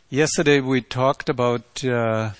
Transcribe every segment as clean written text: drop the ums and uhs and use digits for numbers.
Yesterday we talked about the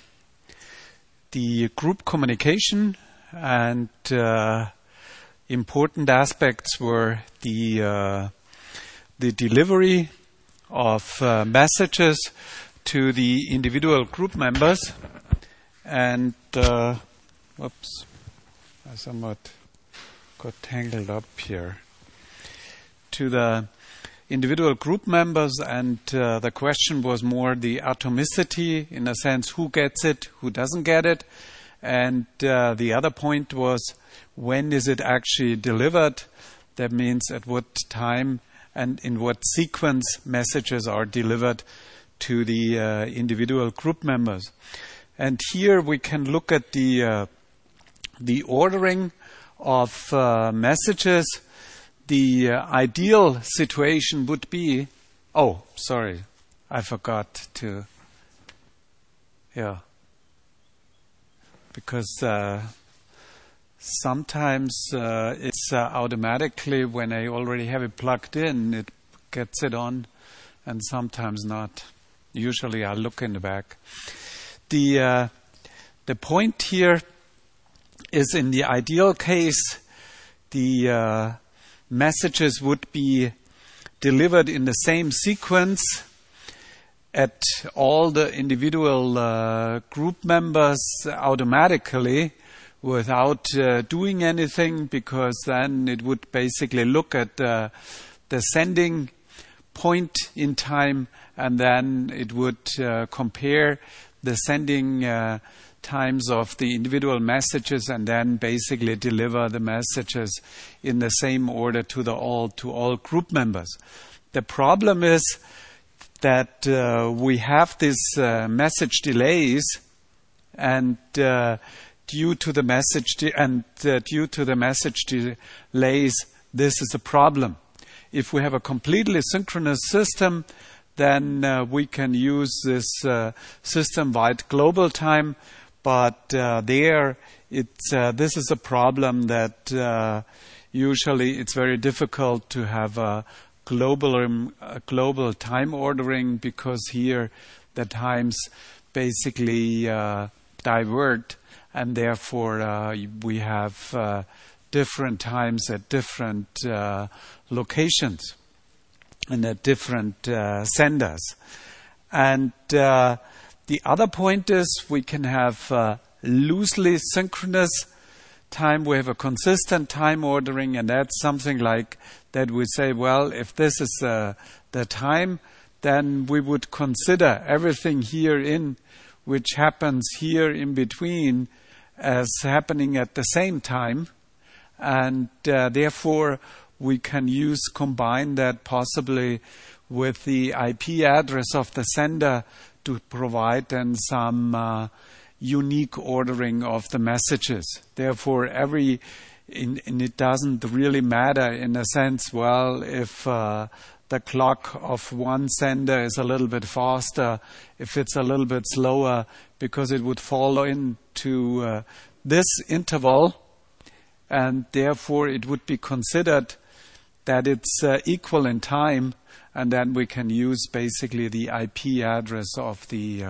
group communication, and important aspects were the delivery of messages to the individual group members, and whoops, I somewhat got tangled up here, to the individual group members, and the question was more the atomicity, in a sense, who gets it, who doesn't get it, and the other point was when is it actually delivered. That means at what time and in what sequence messages are delivered to the individual group members. And here we can look at the ordering of messages. The ideal situation would be, oh, sorry, I forgot to, because sometimes it's automatically, when I already have it plugged in, it gets it on, and sometimes not. Usually I look in the back. The point here is, in the ideal case, the messages would be delivered in the same sequence at all the individual group members automatically without doing anything, because then it would basically look at the sending point in time, and then it would compare the sending times of the individual messages, and then basically deliver the messages in the same order to all group members. The problem is that we have these message delays, and due to the message delays, this is a problem. If we have a completely synchronous system, then we can use this system-wide global time. But this is a problem that usually it's very difficult to have a global time ordering, because here the times basically divert, and therefore we have different times at different locations and at different senders. And the other point is, we can have loosely synchronous time. We have a consistent time ordering, and that's something like that we say, well, if this is the time, then we would consider everything here in which happens here in between as happening at the same time. And therefore, we can combine that possibly with the IP address of the sender to provide then some unique ordering of the messages. Therefore, and it doesn't really matter in a sense, well, if the clock of one sender is a little bit faster, if it's a little bit slower, because it would fall into this interval, and therefore it would be considered that it's equal in time, and then we can use basically the IP address of the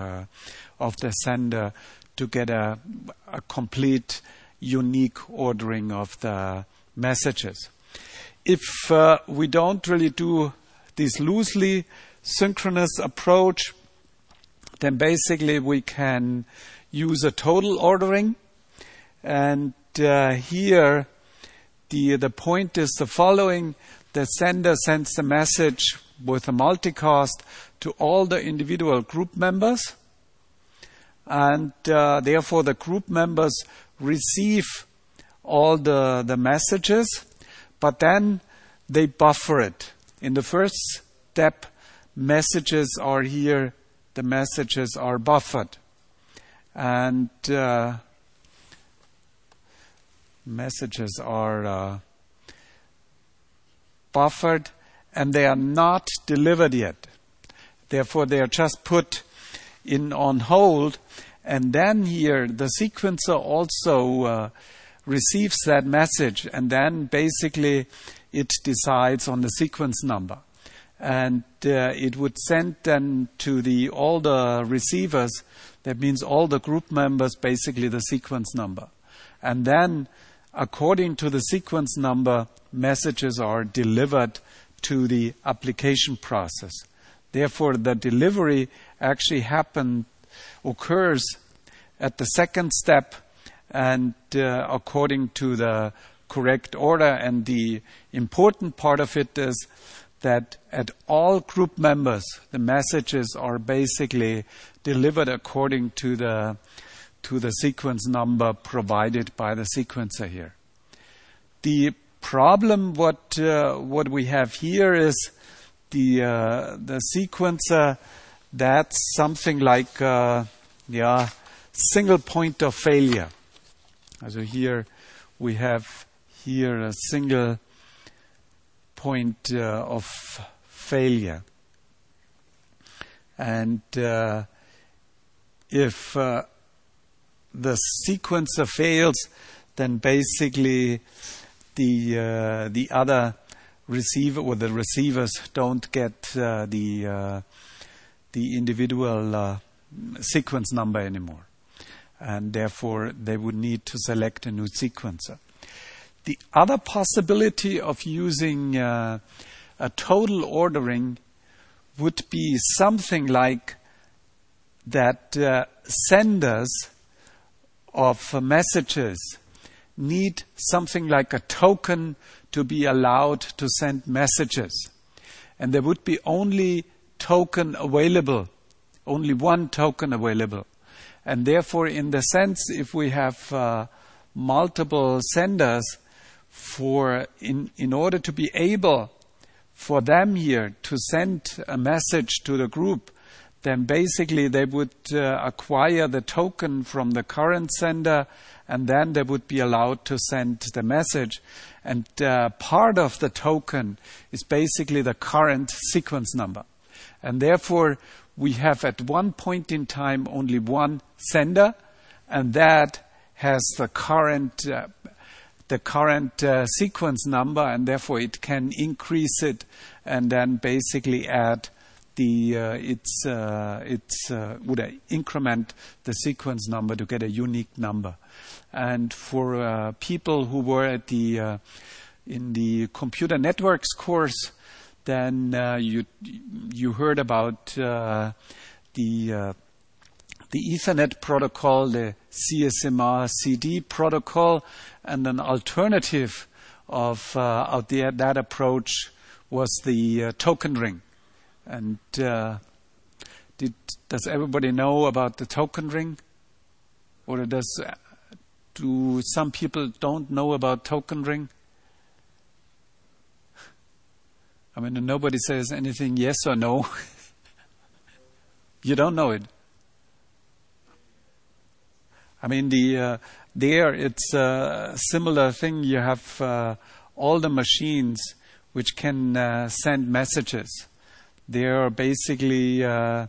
sender to get a complete unique ordering of the messages. If we don't really do this loosely synchronous approach, then basically we can use a total ordering. And here the point is the following: the sender sends the message with a multicast to all the individual group members, and therefore the group members receive all the messages, but then they buffer it. In the first step, messages are here, the messages are buffered, and messages are buffered, and they are not delivered yet. Therefore, they are just put in on hold, and then here the sequencer also receives that message, and then basically it decides on the sequence number. and it would send then to all the receivers, that means all the group members, basically the sequence number. And then, according to the sequence number, messages are delivered to the application process. Therefore, the delivery actually occurs at the second step, and according to the correct order. And the important part of it is that at all group members, the messages are basically delivered according to the sequence number provided by the sequencer here. The problem what we have here is the sequencer, that's something like single point of failure. So here we have a single point of failure, and if the sequencer fails, then basically the other receiver or the receivers don't get the individual sequence number anymore, and therefore they would need to select a new sequencer. The other possibility of using a total ordering would be something like that senders of messages need something like a token to be allowed to send messages. And there would be only token available, only one token available. And therefore, in the sense, if we have multiple senders, in order to be able for them here to send a message to the group, then basically they would acquire the token from the current sender, and then they would be allowed to send the message. And part of the token is basically the current sequence number. And therefore, we have at one point in time only one sender, and that has the current sequence number, and therefore it can increase it and then basically add would increment the sequence number to get a unique number. And for people who were at in the computer networks course, then you heard about the Ethernet protocol, the CSMA-CD protocol, and an alternative of that approach was the token ring. And does everybody know about the token ring? Or do some people don't know about token ring? I mean, nobody says anything yes or no. You don't know it. I mean, there it's a similar thing. You have all the machines which can send messages. They are basically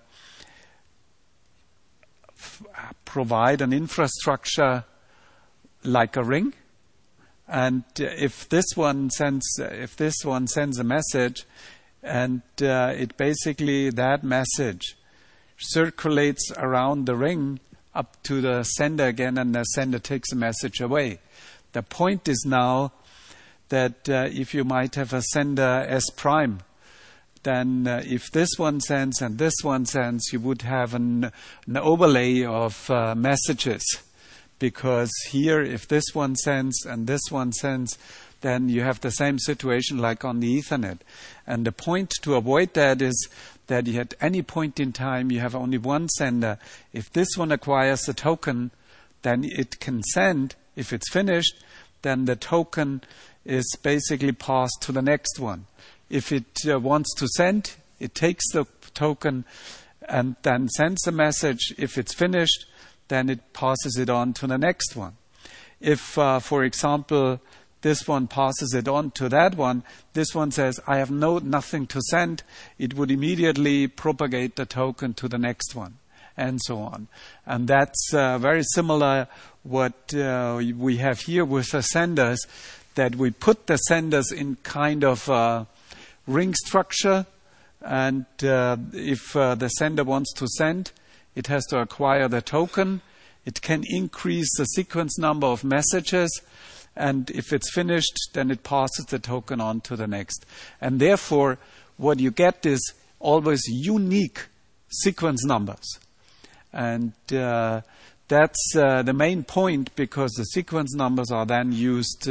provide an infrastructure like a ring, and if this one sends a message, and it basically that message circulates around the ring up to the sender again, and the sender takes the message away. The point is now that if you might have a sender S prime, then if this one sends and this one sends, you would have an overlay of messages. Because here, if this one sends and this one sends, then you have the same situation like on the Ethernet. And the point to avoid that is that at any point in time, you have only one sender. If this one acquires a token, then it can send. If it's finished, then the token is basically passed to the next one. If it wants to send, it takes the token and then sends a message. If it's finished, then it passes it on to the next one. If, for example, this one passes it on to that one, this one says, I have nothing to send, it would immediately propagate the token to the next one, and so on. And that's very similar what we have here with the senders, that we put the senders in kind of ring structure, And if the sender wants to send, it has to acquire the token. It can increase the sequence number of messages. And if it's finished, then it passes the token on to the next. And therefore, what you get is always unique sequence numbers. And that's the main point, because the sequence numbers are then used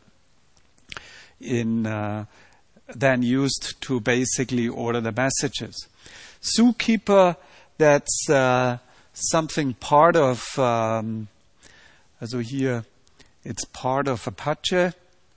to basically order the messages. Zookeeper, that's something part of, also here, it's part of Apache.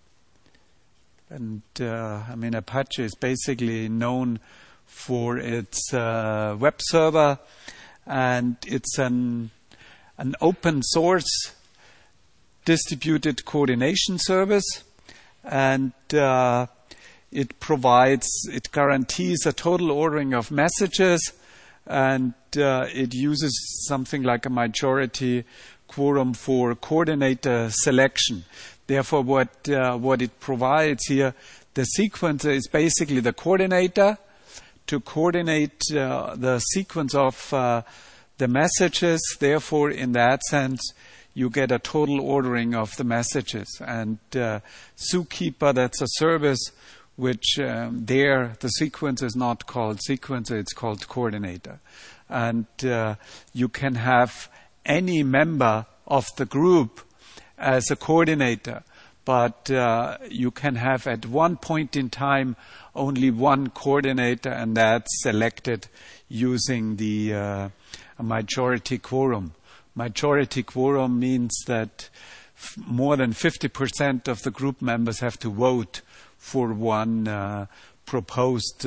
And Apache is basically known for its web server, and it's an open source distributed coordination service, and it guarantees a total ordering of messages, and it uses something like a majority quorum for coordinator selection. Therefore, what it provides here, the sequencer is basically the coordinator to coordinate the sequence of the messages. Therefore, in that sense, you get a total ordering of the messages. And Zookeeper, that's a service which there the sequence is not called sequencer, it's called coordinator. And you can have any member of the group as a coordinator, but you can have at one point in time only one coordinator, and that's selected using the majority quorum. Majority quorum means that more than 50% of the group members have to vote for one proposed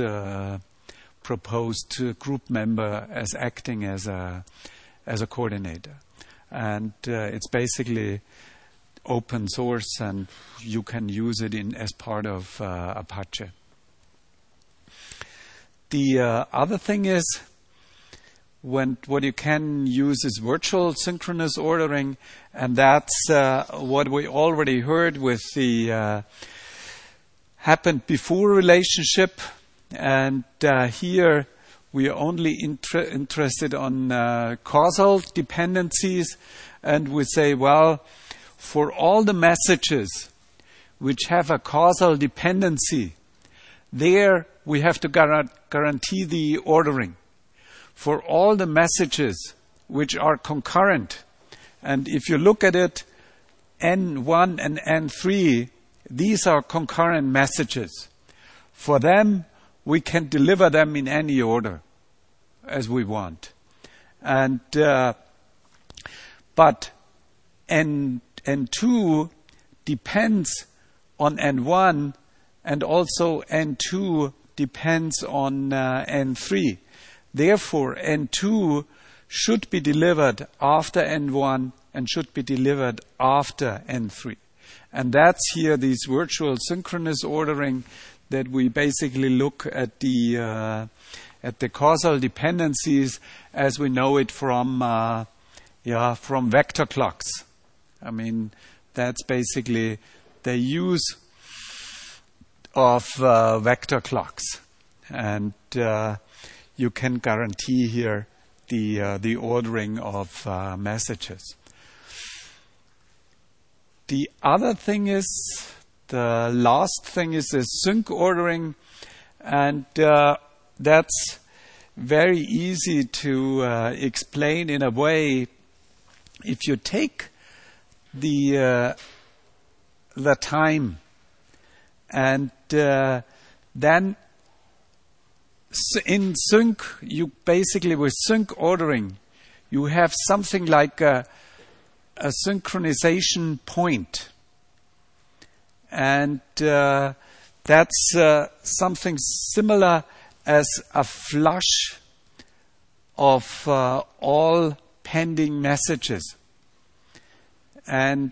group member as acting as a coordinator. And it's basically open source, and you can use it as part of Apache. The other thing is, what you can use is virtual synchronous ordering, and that's what we already heard with the happened before relationship. And here we are only interested on causal dependencies, and we say, well, for all the messages which have a causal dependency, there we have to guarantee the ordering. For all the messages which are concurrent, and if you look at it, N1 and N3, these are concurrent messages. For them, we can deliver them in any order as we want. And but N2 depends on N1, and also N2 depends on N3. Therefore, N2 should be delivered after N1 and should be delivered after N3. And that's here this virtual synchronous ordering, that we basically look at the causal dependencies as we know it from vector clocks. I mean, that's basically the use of vector clocks, and you can guarantee here the ordering of messages. The other thing is, the last thing is the sync ordering, and that's very easy to explain in a way. If you take the time, and then in sync, you basically, with sync ordering, you have something like a synchronization point. And that's something similar as a flush of all pending messages. And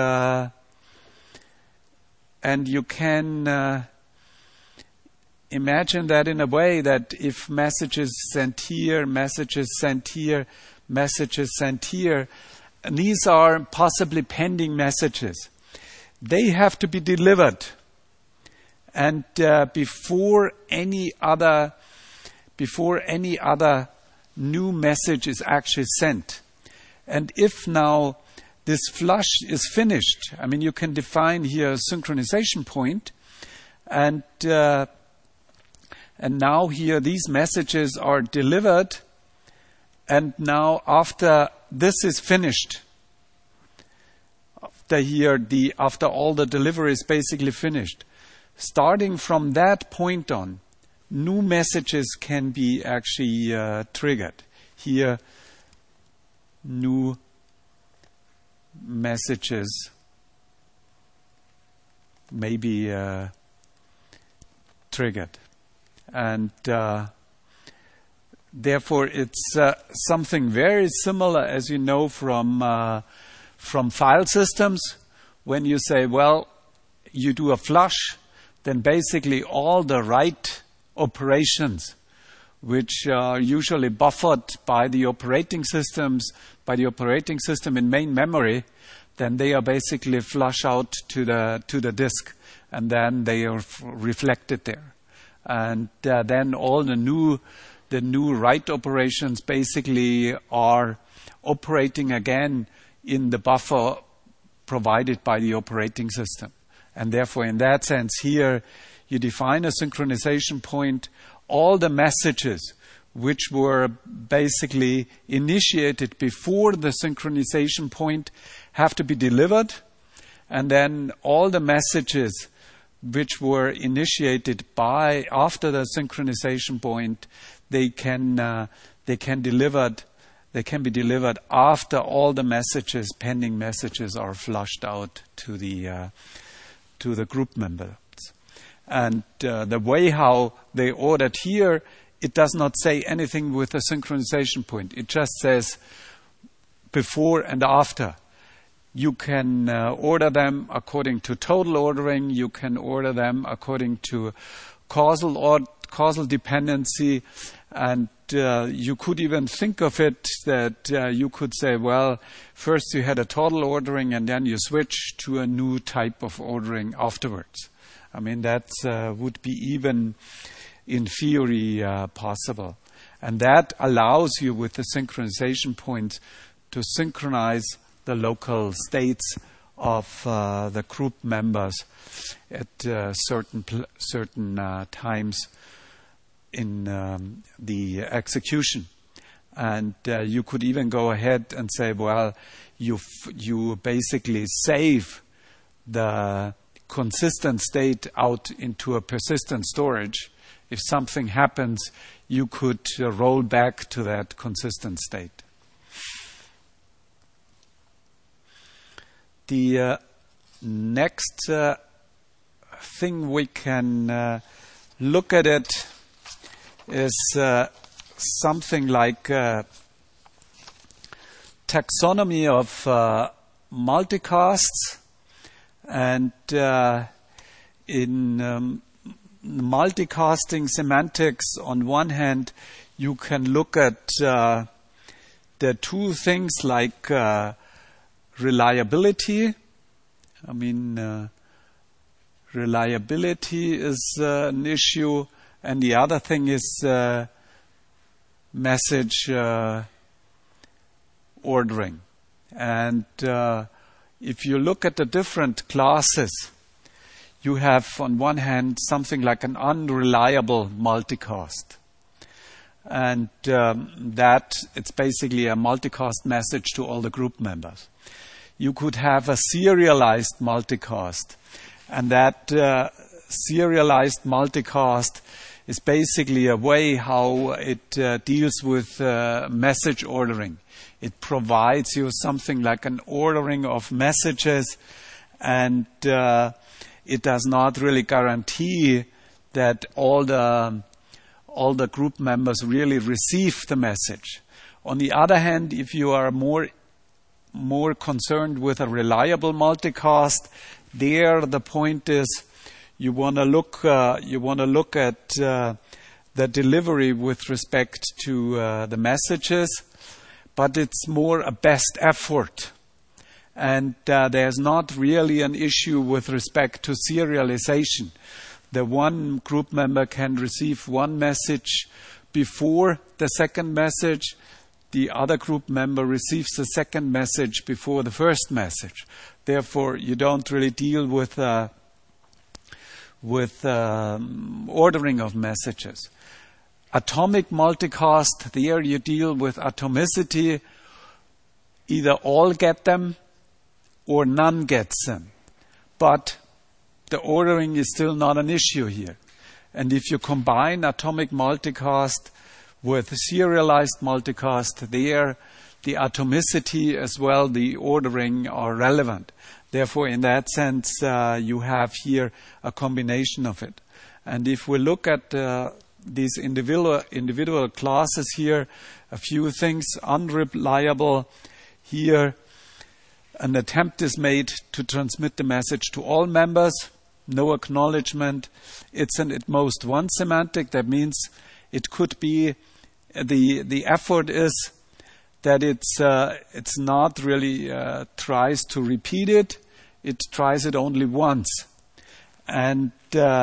you can imagine that in a way that if messages sent here, messages sent here, messages sent here, and these are possibly pending messages. They have to be delivered. And before any other before any other new message is actually sent. And if now this flush is finished, I mean, you can define here a synchronization point, and now here these messages are delivered, and now after this is finished, after all the delivery is basically finished, starting from that point on, new messages can be actually triggered. Here, new messages may be triggered. And therefore, it's something very similar, as you know, from file systems. When you say, well, you do a flush, then basically all the write operations, which are usually buffered by the operating system in main memory, then they are basically flush out to the disk, and then they are reflected there. And then all the new write operations basically are operating again in the buffer provided by the operating system. And therefore, in that sense here, you define a synchronization point. All the messages which were basically initiated before the synchronization point have to be delivered. And then all the messages which were initiated after the synchronization point, they can be delivered after all the pending messages are flushed out to the group members. And the way how they ordered here, it does not say anything with a synchronization point. It just says before and after. You can order them according to total ordering. You can order them according to causal dependency. And you could even think of it that you could say, well, first you had a total ordering and then you switch to a new type of ordering afterwards. I mean, that would be even in theory possible. And that allows you with the synchronization point to synchronize the local states of the group members at certain times in the execution. And you could even go ahead and say, well, you basically save the consistent state out into a persistent storage. If something happens, you could roll back to that consistent state. The next thing we can look at it is something like taxonomy of multicasts. And in multicasting semantics, on one hand, you can look at the two things like reliability. I mean, reliability is an issue, and the other thing is message ordering. And if you look at the different classes, you have on one hand something like an unreliable multicast. And that it's basically a multicast message to all the group members. You could have a serialized multicast, and that serialized multicast is basically a way how it deals with message ordering. It provides you something like an ordering of messages, and it does not really guarantee that all the group members really receive the message. On the other hand, if you are more concerned with a reliable multicast, there the point is you want to look at the delivery with respect to the messages, but it's more a best effort. And there's not really an issue with respect to serialization. The one group member can receive one message before the second message, the other group member receives the second message before the first message. Therefore, you don't really deal with ordering of messages. Atomic multicast, there you deal with atomicity. Either all get them or none gets them. But the ordering is still not an issue here. And if you combine atomic multicast with serialized multicast, there the atomicity as well, the ordering are relevant. Therefore, in that sense, you have here a combination of it. And if we look at these individual classes here, a few things: unreliable. Here, an attempt is made to transmit the message to all members. No acknowledgement. It's an at most one semantic. That means it could be the effort is that it's not really tries to repeat it. It tries it only once. And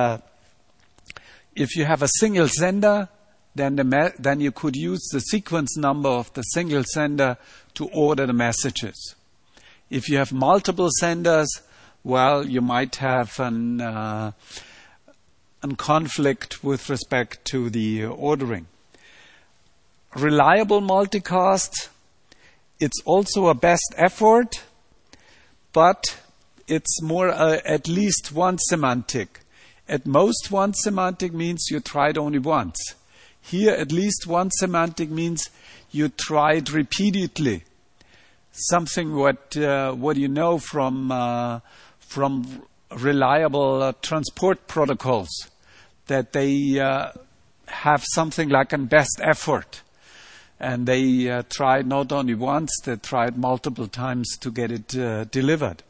if you have a single sender, then you could use the sequence number of the single sender to order the messages. If you have multiple senders, well, you might have a conflict with respect to the ordering. Reliable multicast, it's also a best effort, but it's more at least one semantic. At most one semantic means you tried only once. Here, at least one semantic means you tried repeatedly. Something what you know from reliable transport protocols, that they have something like a best effort, and they tried not only once, they tried multiple times to get it delivered.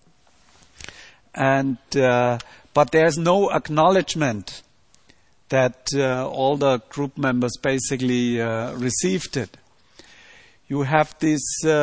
And but there's no acknowledgement that all the group members basically received it. You have this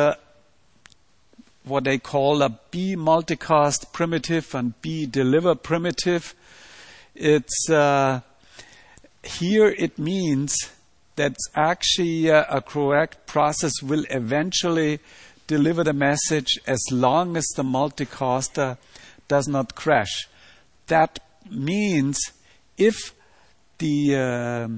what they call a B multicast primitive and B deliver primitive. It's here it means that actually a correct process will eventually deliver the message as long as the multicaster does not crash. That means if the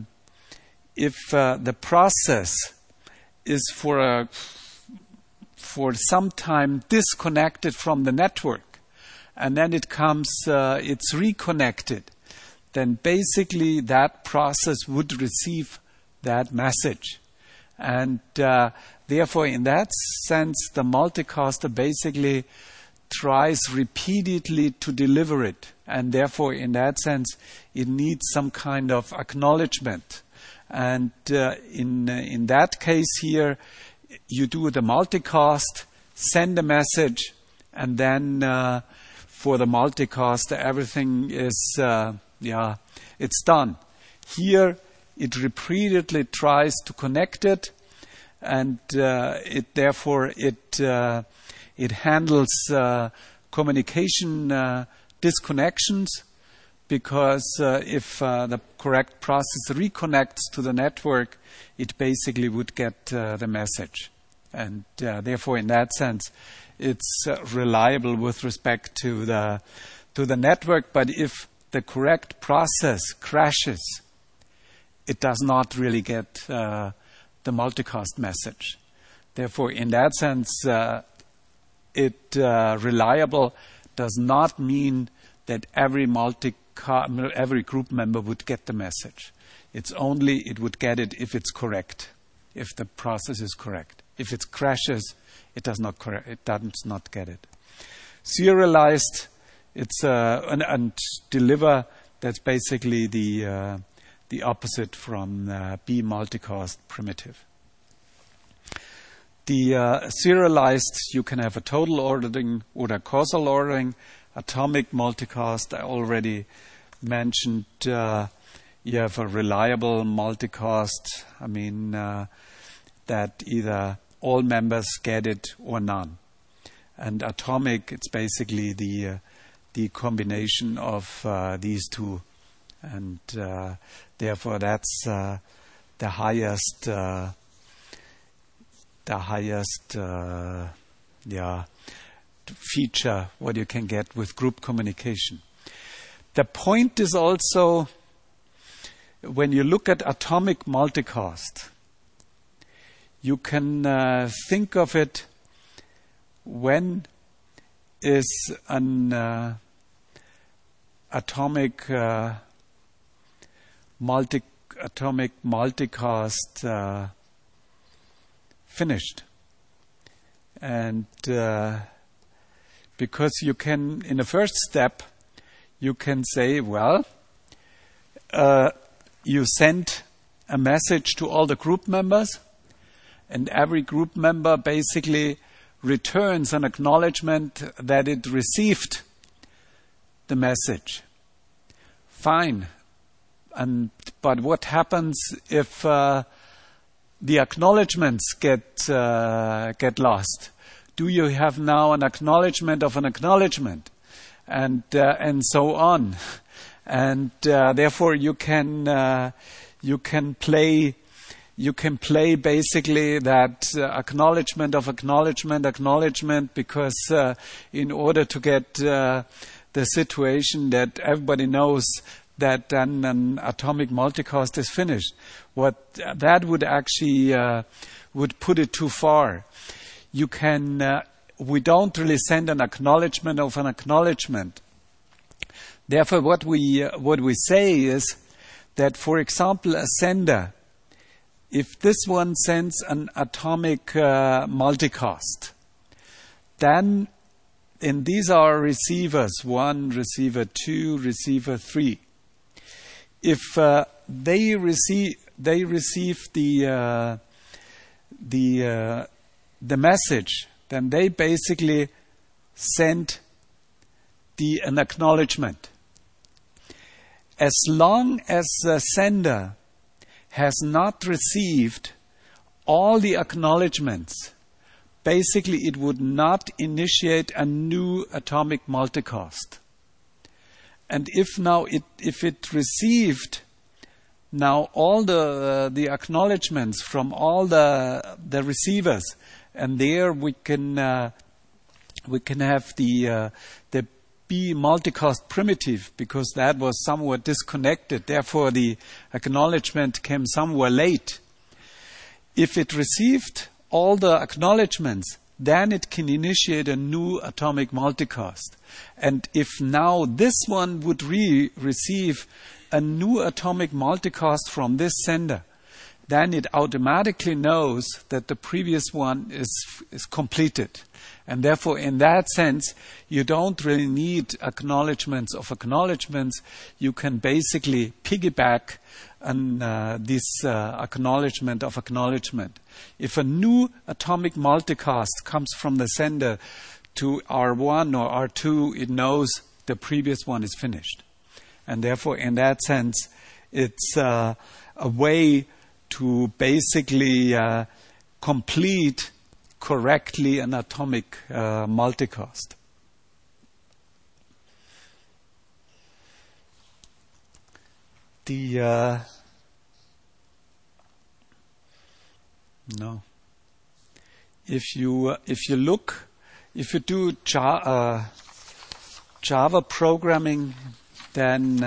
process is for some time disconnected from the network, and then it's reconnected, then basically that process would receive that message. And therefore, in that sense, the multicaster basically tries repeatedly to deliver it. And therefore, in that sense, it needs some kind of acknowledgement. And in that case here, you do the multicast, send a message, and then for the multicaster, everything is, it's done. Here, it repeatedly tries to connect it, and it handles communication disconnections, because if the correct process reconnects to the network, it basically would get the message. And therefore, in that sense, it's reliable with respect to the network. But if the correct process crashes, it does not really get the multicast message. Therefore, in that sense, reliable does not mean that every group member would get the message. It's only it would get it if it's correct, if the process is correct. If it crashes, it does not get it. Serialized, it's and deliver. That's basically the opposite from B multicast primitive. The serialized, you can have a total ordering or a causal ordering. Atomic multicast, I already mentioned. You have a reliable multicast. I mean that either all members get it or none. And atomic, it's basically the combination of these two, and therefore that's the highest feature what you can get with group communication. The point is also, when you look at atomic multicast, you can think of it when is an atomic multicast finished. And because you can, in the first step, you can say, well, you send a message to all the group members, and every group member basically returns an acknowledgement that it received the message. Fine. But what happens if the acknowledgements get lost? Do you have now an acknowledgement of an acknowledgement, and so on? And therefore, you can play basically that acknowledgement of acknowledgement, because in order to get the situation that everybody knows that then an atomic multicast is finished, what that would actually would put it too far. You can we don't really send an acknowledgement of an acknowledgement. Therefore, what we say is that, for example, a sender, if this one sends an atomic multicast, then, and these are receivers 1, receiver 2, receiver 3. If they receive the message, then they basically send an acknowledgement. As long as the sender has not received all the acknowledgements, basically it would not initiate a new atomic multicast. And if it received now all the acknowledgements from all the receivers, and there we can have the B multicast primitive, because that was somewhat disconnected. Therefore, the acknowledgement came somewhere late. If it received all the acknowledgements, then it can initiate a new atomic multicast. And if now this one would receive a new atomic multicast from this sender, then it automatically knows that the previous one is completed. And therefore, in that sense, you don't really need acknowledgements of acknowledgements. You can basically piggyback on this acknowledgement of acknowledgement. If a new atomic multicast comes from the sender to R1 or R2, it knows the previous one is finished. And therefore, in that sense, it's a way to basically complete correctly an atomic multicast. If you do Java programming, then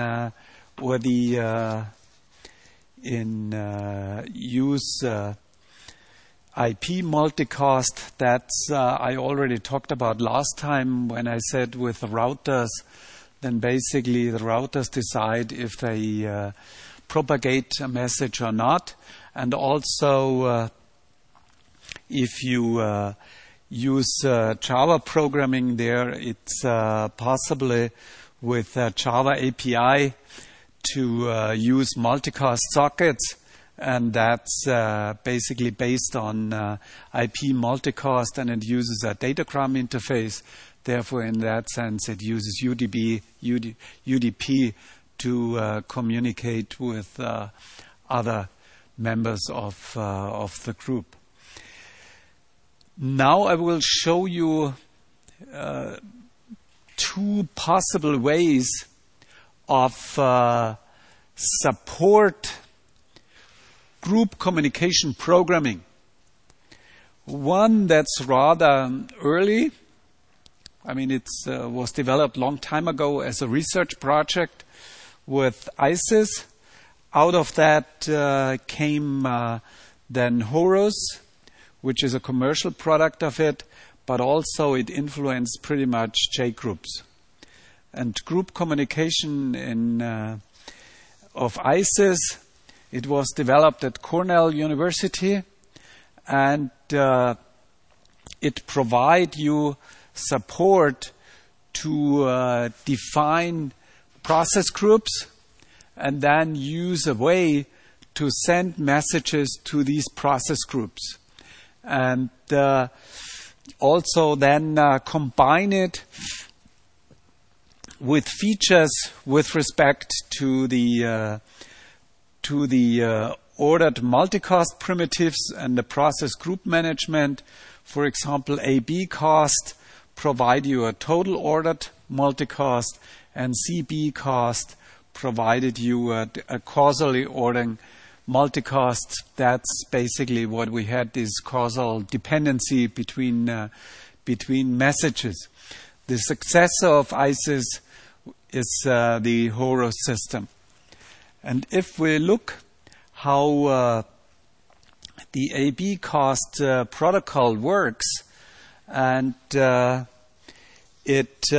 use IP multicast, that's I already talked about last time when I said with the routers, then basically the routers decide if they propagate a message or not. And also if you use Java programming there, it's possibly with Java API to use multicast sockets. And that's basically based on IP multicast, and it uses a datagram interface. Therefore, in that sense, it uses UDP to communicate with other members of the group. Now I will show you two possible ways of support group communication programming. One that's rather early. I mean, it was developed a long time ago as a research project with ISIS. Out of that came then Horus, which is a commercial product of it, but also it influenced pretty much J-groups. And group communication of ISIS, it was developed at Cornell University, and it provide you support to define process groups and then use a way to send messages to these process groups. And also then combine it with features with respect to the ordered multicast primitives and the process group management. For example, AB cast provide you a total ordered multicast, and CB cast provided you a causally ordering multicast. That's basically what we had, this causal dependency between messages. The successor of ISIS is the Horus system. And if we look how the AB cast protocol works, and it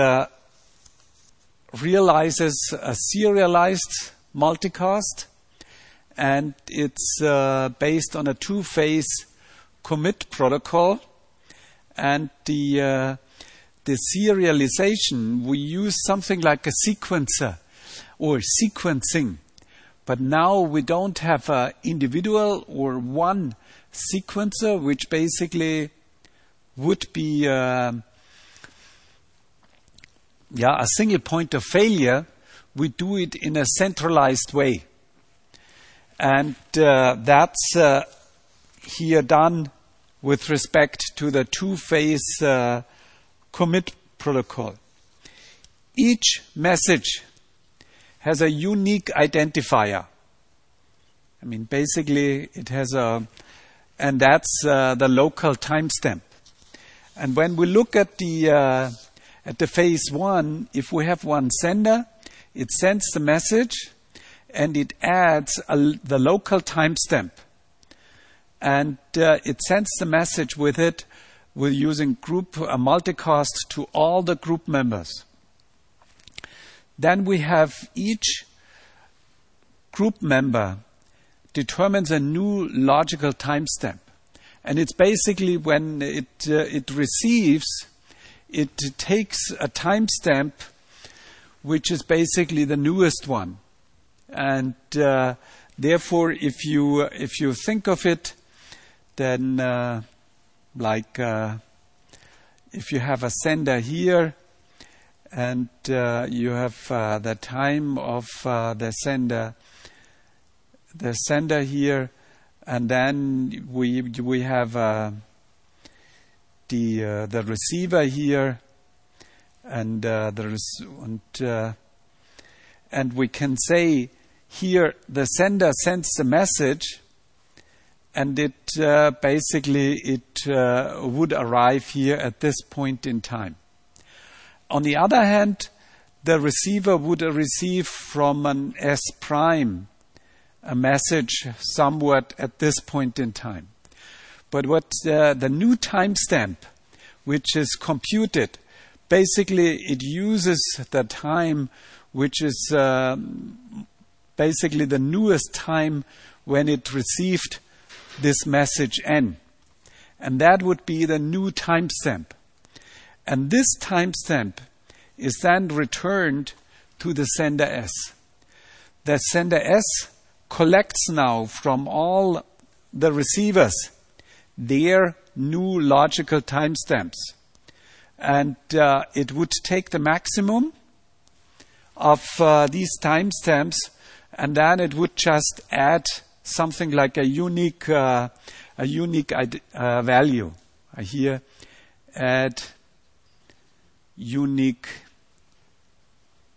realizes a serialized multicast, and it's based on a two-phase commit protocol. And the serialization, we use something like a sequencer or sequencing. But now we don't have an individual or one sequencer, which basically would be a single point of failure. We do it in a centralized way. And that's here done with respect to the two-phase commit protocol. Each message has a unique identifier. I mean, basically it has and that's the local timestamp. And when we look at the phase one, if we have one sender, it sends the message and it adds the local timestamp. And it sends the message with it. We're using a multicast to all the group members. Then we have each group member determines a new logical timestamp. And it's basically when it receives, it takes a timestamp which is basically the newest one. And therefore, if you think of it, then if you have a sender here, and you have the time of the sender here, and then we have the receiver here, and and we can say here the sender sends the message, and it would arrive here at this point in time. On the other hand, the receiver would receive from an S prime a message somewhat at this point in time. But what the new timestamp, which is computed, basically it uses the time which is basically the newest time when it received this message N. And that would be the new timestamp. And this timestamp is then returned to the sender S. The sender S collects now from all the receivers their new logical timestamps. And it would take the maximum of these timestamps, and then it would just add something like a unique value. I here add unique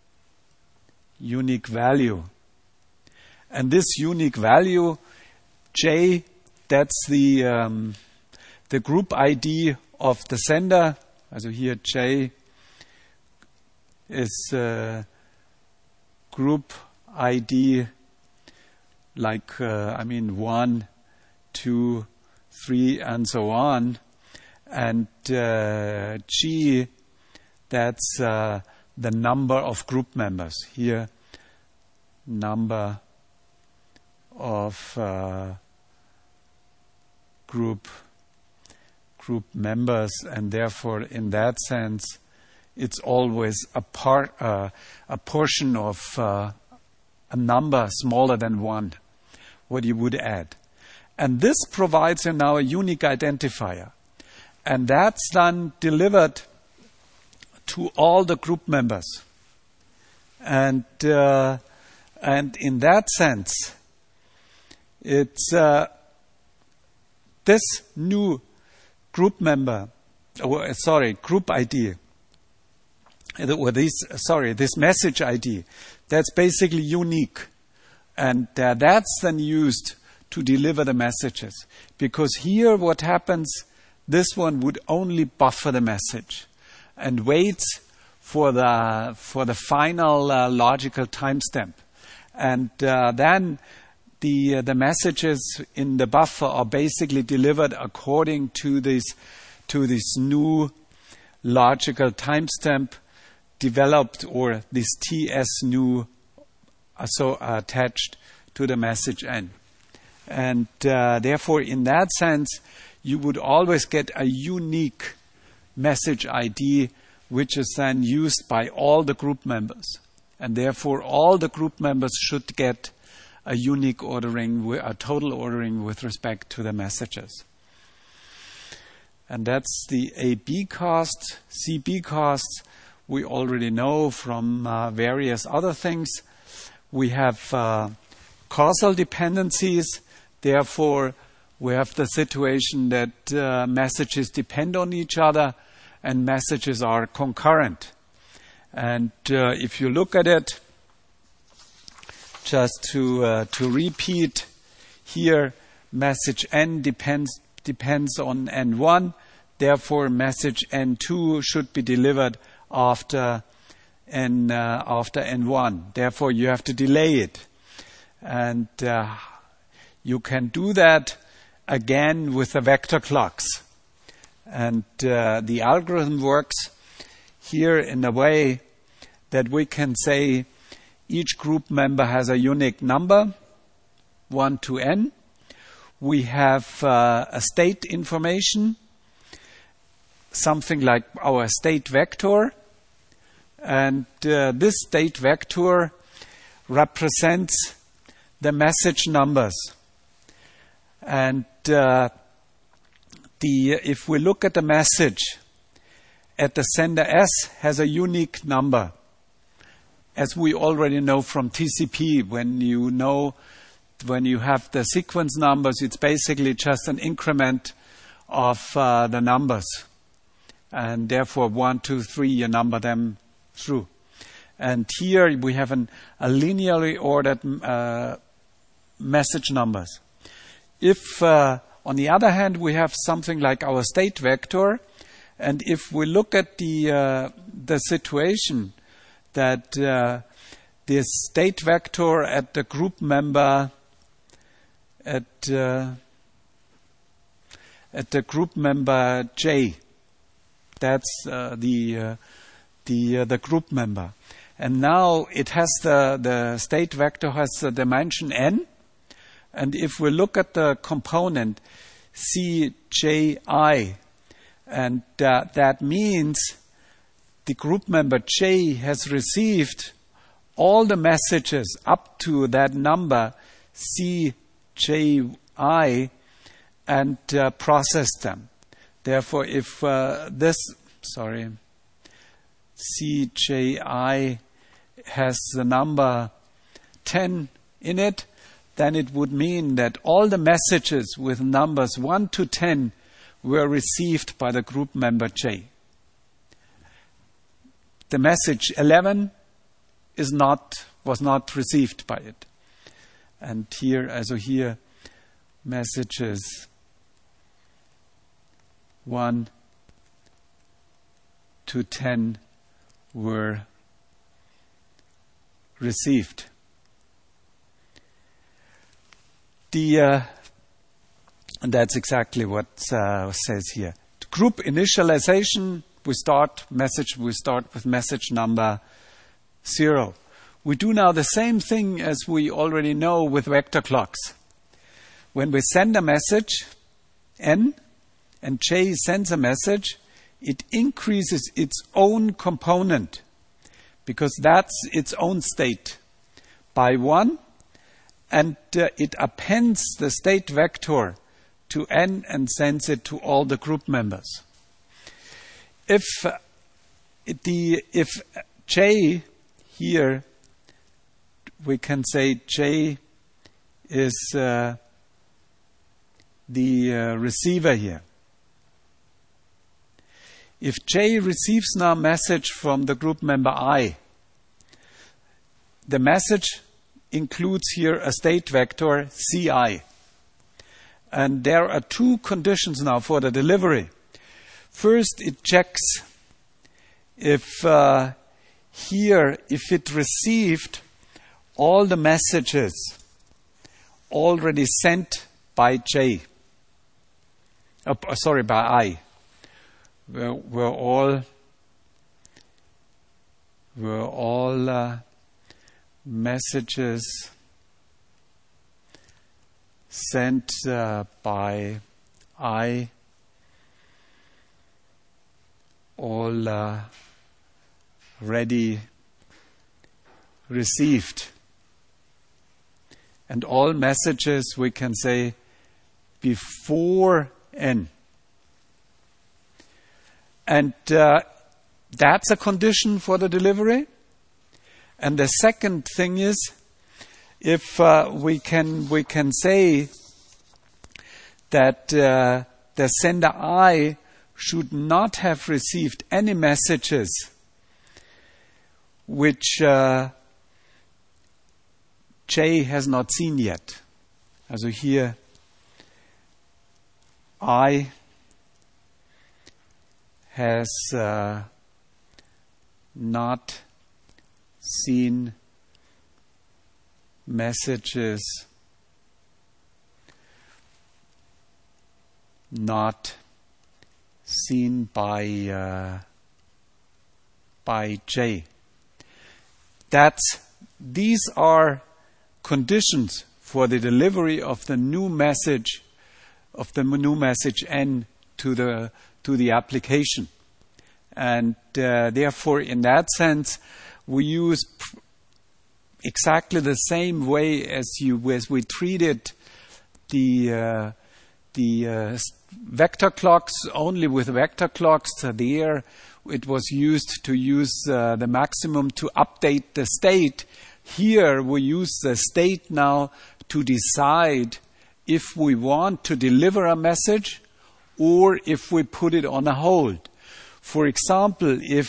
value. And this unique value J, that's the group ID of the sender. Also here J is group ID, like 1, 2, 3, and so on. And G, that's the number of group members. Here, number of group members, and therefore, in that sense, it's always a portion of a number smaller than 1, what you would add. And this provides you now a unique identifier. And that's then delivered to all the group members. And in that sense, it's this new group member, group ID, or this message ID, that's basically unique. And that's then used to deliver the messages. Because here what happens, this one would only buffer the message and waits for the final logical timestamp. And then the messages in the buffer are basically delivered according to this new logical timestamp developed, or this TS new attached to the message N. And therefore, in that sense, you would always get a unique message ID, which is then used by all the group members. And therefore, all the group members should get a unique ordering, a total ordering with respect to the messages. And that's the AB cost. CB costs we already know from various other things. We have causal dependencies. Therefore, we have the situation that messages depend on each other and messages are concurrent. And if you look at it, just to repeat, here message N depends on N1. Therefore, message N2 should be delivered after N1. Therefore, you have to delay it. And you can do that again with the vector clocks. And the algorithm works here in a way that we can say each group member has a unique number, 1 to N. We have a state information, something like our state vector. And this state vector represents the message numbers. And if we look at the message, at the sender S has a unique number. As we already know from TCP, when you have the sequence numbers, it's basically just an increment of the numbers. And therefore, 1, 2, 3, you number them through. And here we have a linearly ordered message numbers. If, on the other hand, we have something like our state vector, and if we look at the situation that this state vector at the group member at the group member J, that's the group member, and now it has the state vector has the dimension n, and if we look at the component CJI, and that means the group member J has received all the messages up to that number CJI and processed them. Therefore, if CJI has the number 10 in it, then it would mean that all the messages with numbers 1 to 10 were received by the group member J. The message 11 was not received by it. And here messages 1 to 10 were received. And that's exactly what says here. Group initialization, we start with message number 0. We do now the same thing as we already know with vector clocks. When we send a message, N, and J sends a message, it increases its own component, because that's its own state, by 1, and it appends the state vector to N and sends it to all the group members. If J here, we can say J is the receiver here. If J receives now a message from the group member I, the message includes here a state vector Ci. And there are 2 conditions now for the delivery. First, it checks if it received all the messages already sent by J. By I. Were all messages sent by I all ready received. And all messages we can say before N. And that's a condition for the delivery. And the second thing is, if we can say that the sender I should not have received any messages which J has not seen yet. Also here I has not seen messages not seen by J. These are conditions for the delivery of the new message N to the application. And therefore, in that sense, we use exactly the same way as we treated the vector clocks. Only with vector clocks, there it was used to use the maximum to update the state. Here we use the state now to decide if we want to deliver a message or if we put it on a hold. For example, if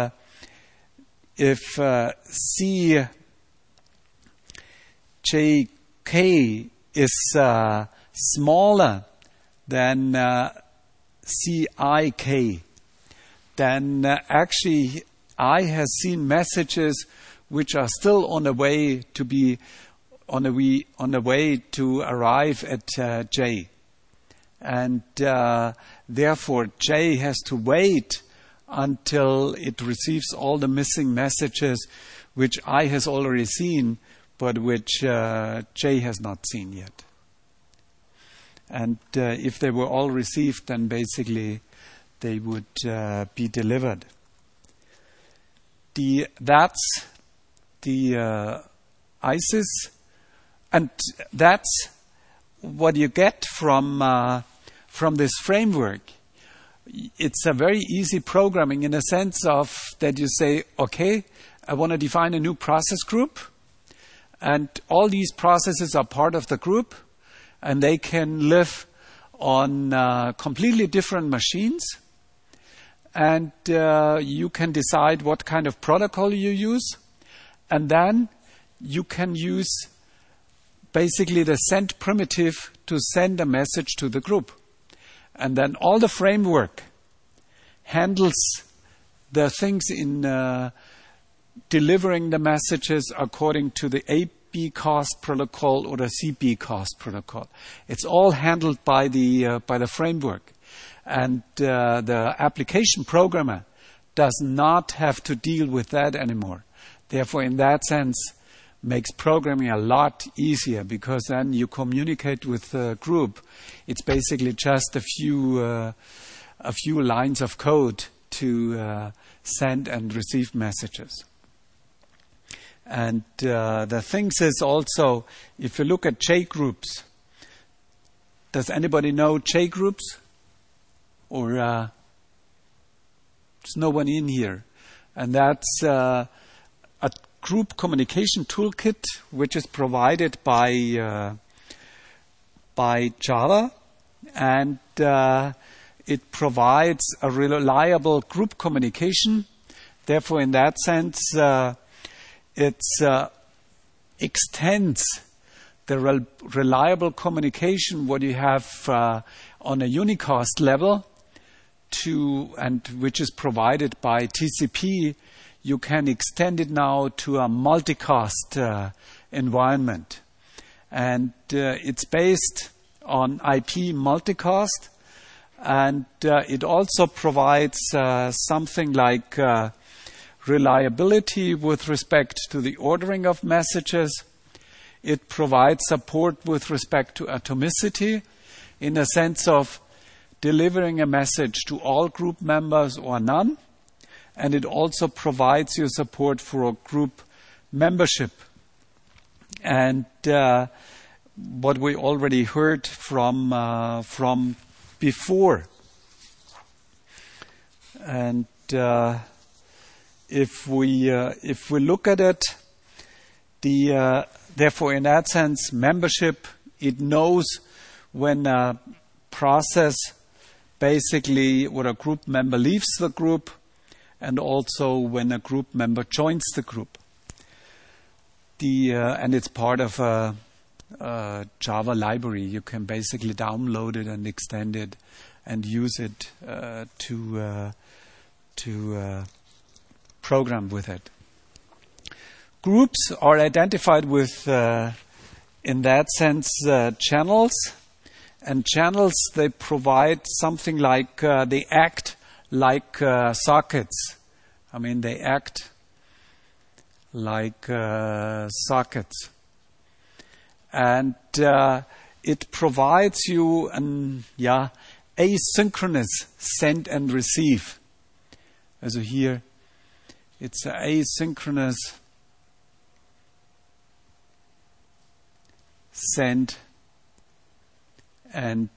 CJK is smaller than CIK, then actually I has seen messages which are still on the way to be on the way to arrive at J. And therefore J has to wait until it receives all the missing messages which I has already seen, but which J has not seen yet. And if they were all received, then basically they would be delivered. That's the ISIS, and that's what you get from this framework. It's a very easy programming in the sense of that you say, okay, I want to define a new process group, and all these processes are part of the group, and they can live on completely different machines, and you can decide what kind of protocol you use, and then you can use basically the send primitive to send a message to the group. And then all the framework handles the things in delivering the messages according to the ABCOST protocol or the CBCOST protocol. It's all handled by the framework. And the application programmer does not have to deal with that anymore. Therefore, in that sense, makes programming a lot easier, because then you communicate with the group. It's basically just a few lines of code to send and receive messages. And the things is also, if you look at J groups, does anybody know J groups? Or there's no one in here. And that's a group communication toolkit which is provided by Java, and it provides a reliable group communication. Therefore, in that sense, it extends the reliable communication what you have on a unicast level and which is provided by TCP. You can extend it now to a multicast environment. And it's based on IP multicast. And it also provides something like reliability with respect to the ordering of messages. It provides support with respect to atomicity, in the sense of delivering a message to all group members or none. And it also provides you support for group membership. And what we already heard from before. And if we look at it, therefore, in that sense, membership, it knows when a process basically, when a group member leaves the group, and also when a group member joins the group. And it's part of a Java library. You can basically download it and extend it and use it to program with it. Groups are identified with, in that sense, channels. And channels, they provide something like, they act like sockets. I mean, they act like sockets. And it provides you an asynchronous send and receive. Also here, it's an asynchronous send and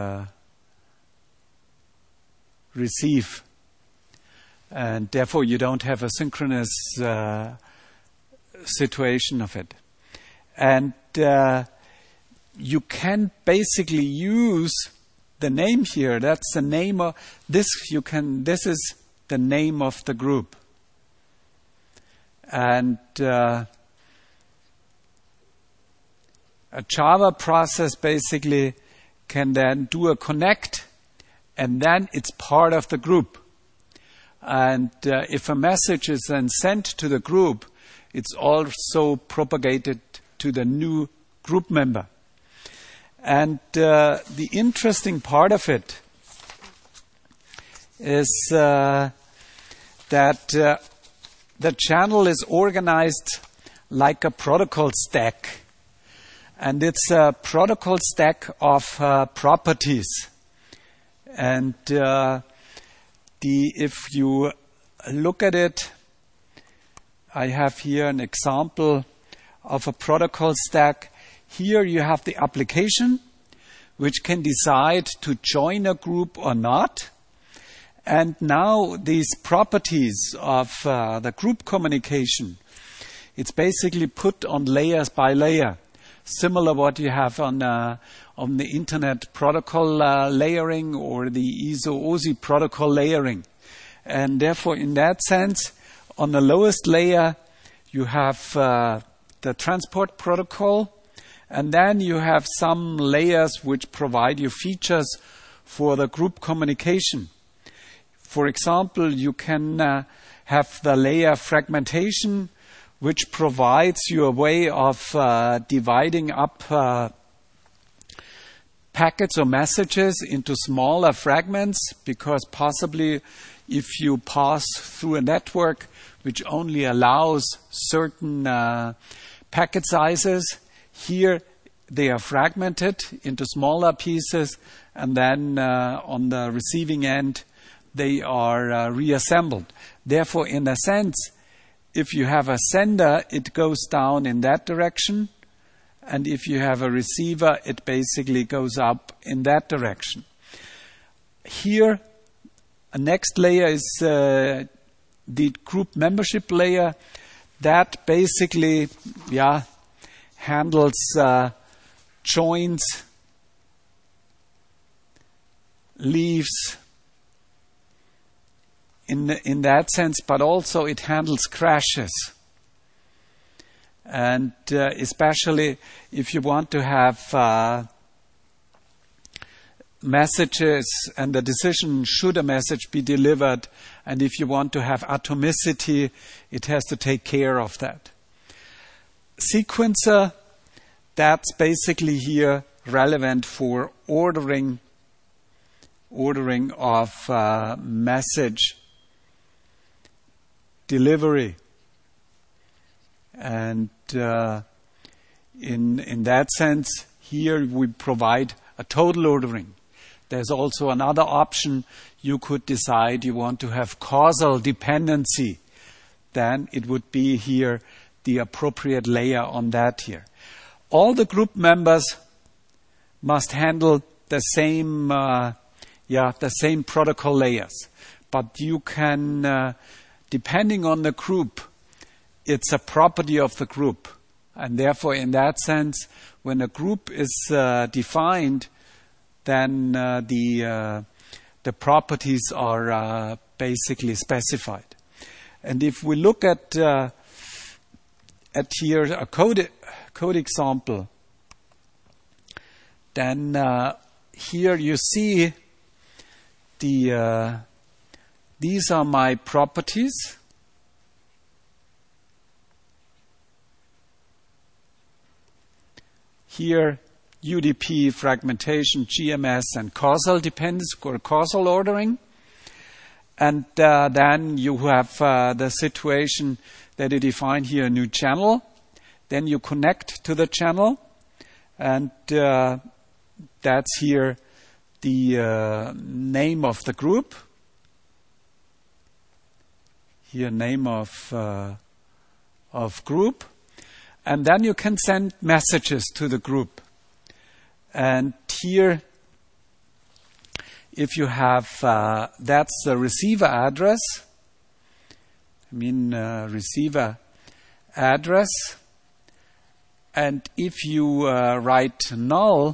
receive. And therefore you don't have a synchronous situation of it. And you can basically use the name here. That's the name of this. This is the name of the group. And a Java process basically can then do a connect, and then it's part of the group. And if a message is then sent to the group, it's also propagated to the new group member. And the interesting part of it is that the channel is organized like a protocol stack. And it's a protocol stack of properties. And if you look at it, I have here an example of a protocol stack. Here you have the application, which can decide to join a group or not. And now these properties of the group communication, it's basically put on layers by layer. Similar what you have on the Internet Protocol layering or the ISO-OSI protocol layering. And therefore, in that sense, on the lowest layer, you have the transport protocol, And then you have some layers which provide you features for the group communication. For example, you can have the layer fragmentation, which provides you a way of dividing up packets or messages into smaller fragments, because possibly if you pass through a network which only allows certain packet sizes, here they are fragmented into smaller pieces, and then on the receiving end they are reassembled. Therefore, in a sense, if you have a sender, it goes down in that direction, and if you have a receiver, it basically goes up in that direction. Here, a next layer is the group membership layer that basically, handles joins, leaves in that sense, but also it handles crashes. And especially if you want to have messages and the decision should a message be delivered, and if you want to have atomicity, it has to take care of that. Sequencer, that's basically here relevant for ordering of message delivery. And in that sense, here we provide a total ordering. There's also another option. You could decide you want to have causal dependency. Then it would be here the appropriate layer on that here. All the group members must handle the same protocol layers. But you can, depending on the group, it's a property of the group. And therefore, in that sense, when a group is defined, then the properties are basically specified. And if we look at here a code example, then here you see these are my properties. Here, UDP, fragmentation, GMS, and causal dependence or causal ordering. And then you have the situation that you define here a new channel. Then you connect to the channel. And that's here the name of the group. Here, name of group. And then you can send messages to the group. And here, if you have, that's the receiver address. Receiver address. And if you write null,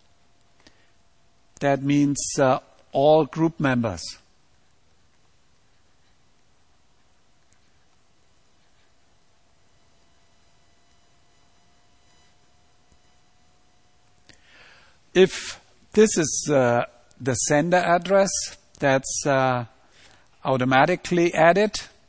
that means all group members. If this is the sender address, that's automatically added.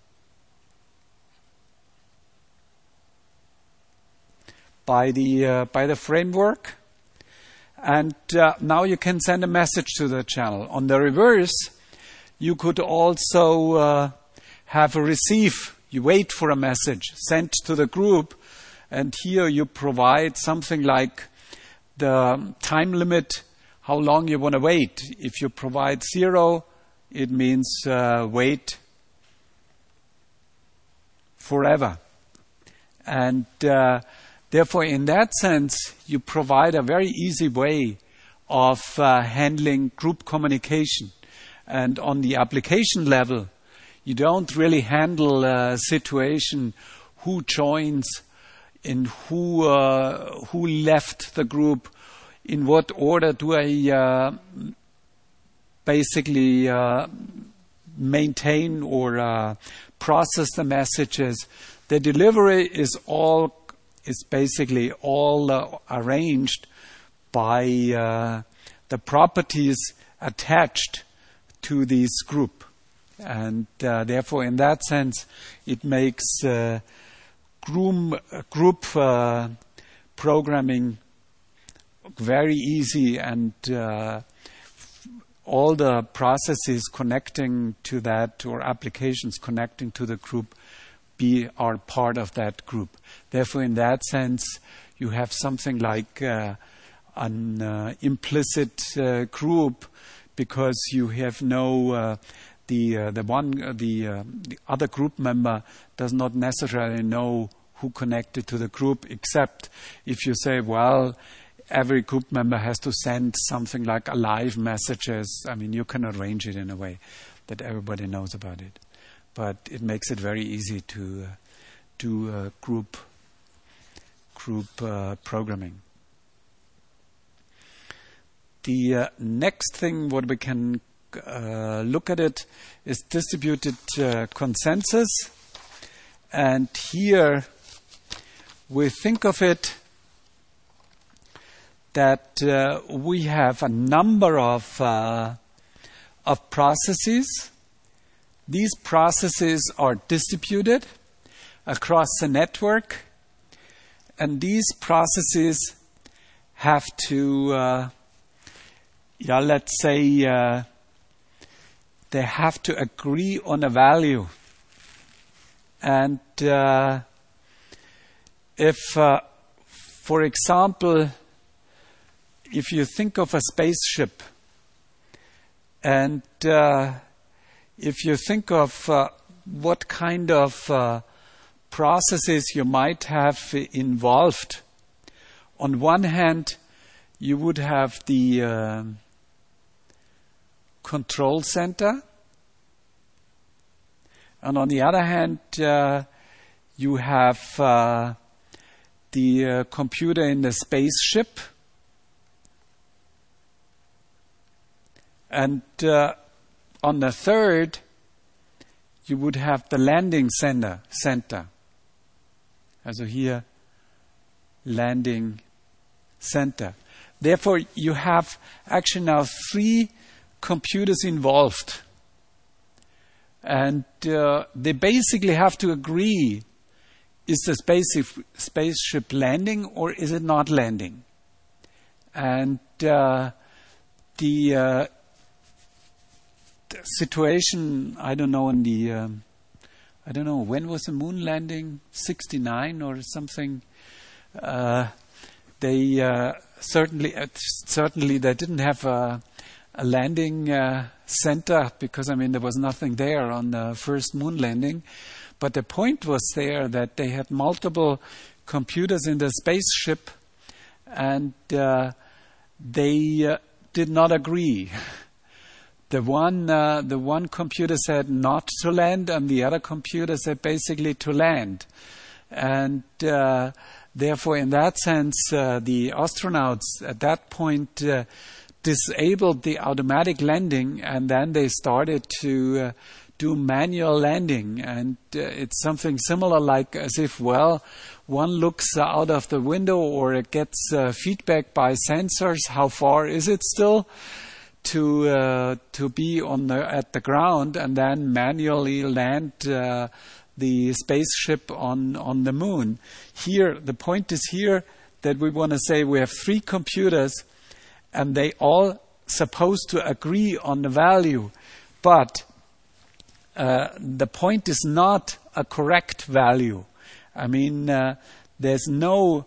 By the framework. And now you can send a message to the channel. On the reverse, you could also have a receive. You wait for a message sent to the group, and here you provide something like the time limit, how long you want to wait. If you provide 0, it means wait forever. And therefore, in that sense, you provide a very easy way of handling group communication. And on the application level, you don't really handle a situation who joins and who left the group, in what order do I basically maintain or process the messages. The delivery is all is basically all arranged by the properties attached to this group. And therefore, in that sense, it makes group programming very easy, and all the processes connecting to that, or applications connecting to the group, are part of that group. Therefore, in that sense, you have something like an implicit group, because you have no the other group member does not necessarily know who connected to the group, except if you say, well, every group member has to send something like live messages. I mean, you can arrange it in a way that everybody knows about it. But it makes it very easy to do group programming. The next thing what we can look at it is distributed consensus. And here we think of it that we have a number of processes. These processes are distributed across the network, and these processes have to, let's say, they have to agree on a value. And if, for example, if you think of a spaceship, and if you think of what kind of processes you might have involved, on one hand, you would have the control center, and on the other hand, you have the computer in the spaceship, and on the third, you would have the landing center. Also here, landing center. Therefore, you have actually now 3 computers involved. And they basically have to agree, is the spaceship landing or is it not landing? And the situation, I don't know, when was the moon landing? 69 or something? They certainly they didn't have a landing center, because there was nothing there on the first moon landing. But the point was there that they had multiple computers in the spaceship, and they did not agree. The one computer said not to land, and the other computer said basically to land. And therefore, in that sense, the astronauts at that point disabled the automatic landing, and then they started to do manual landing. And it's something similar, like as if, one looks out of the window, or it gets feedback by sensors. How far is it still to be at the ground, and then manually land the spaceship on the moon. Here, the point is here that we want to say we have 3 computers, and they all supposed to agree on the value, but the point is not a correct value. There's no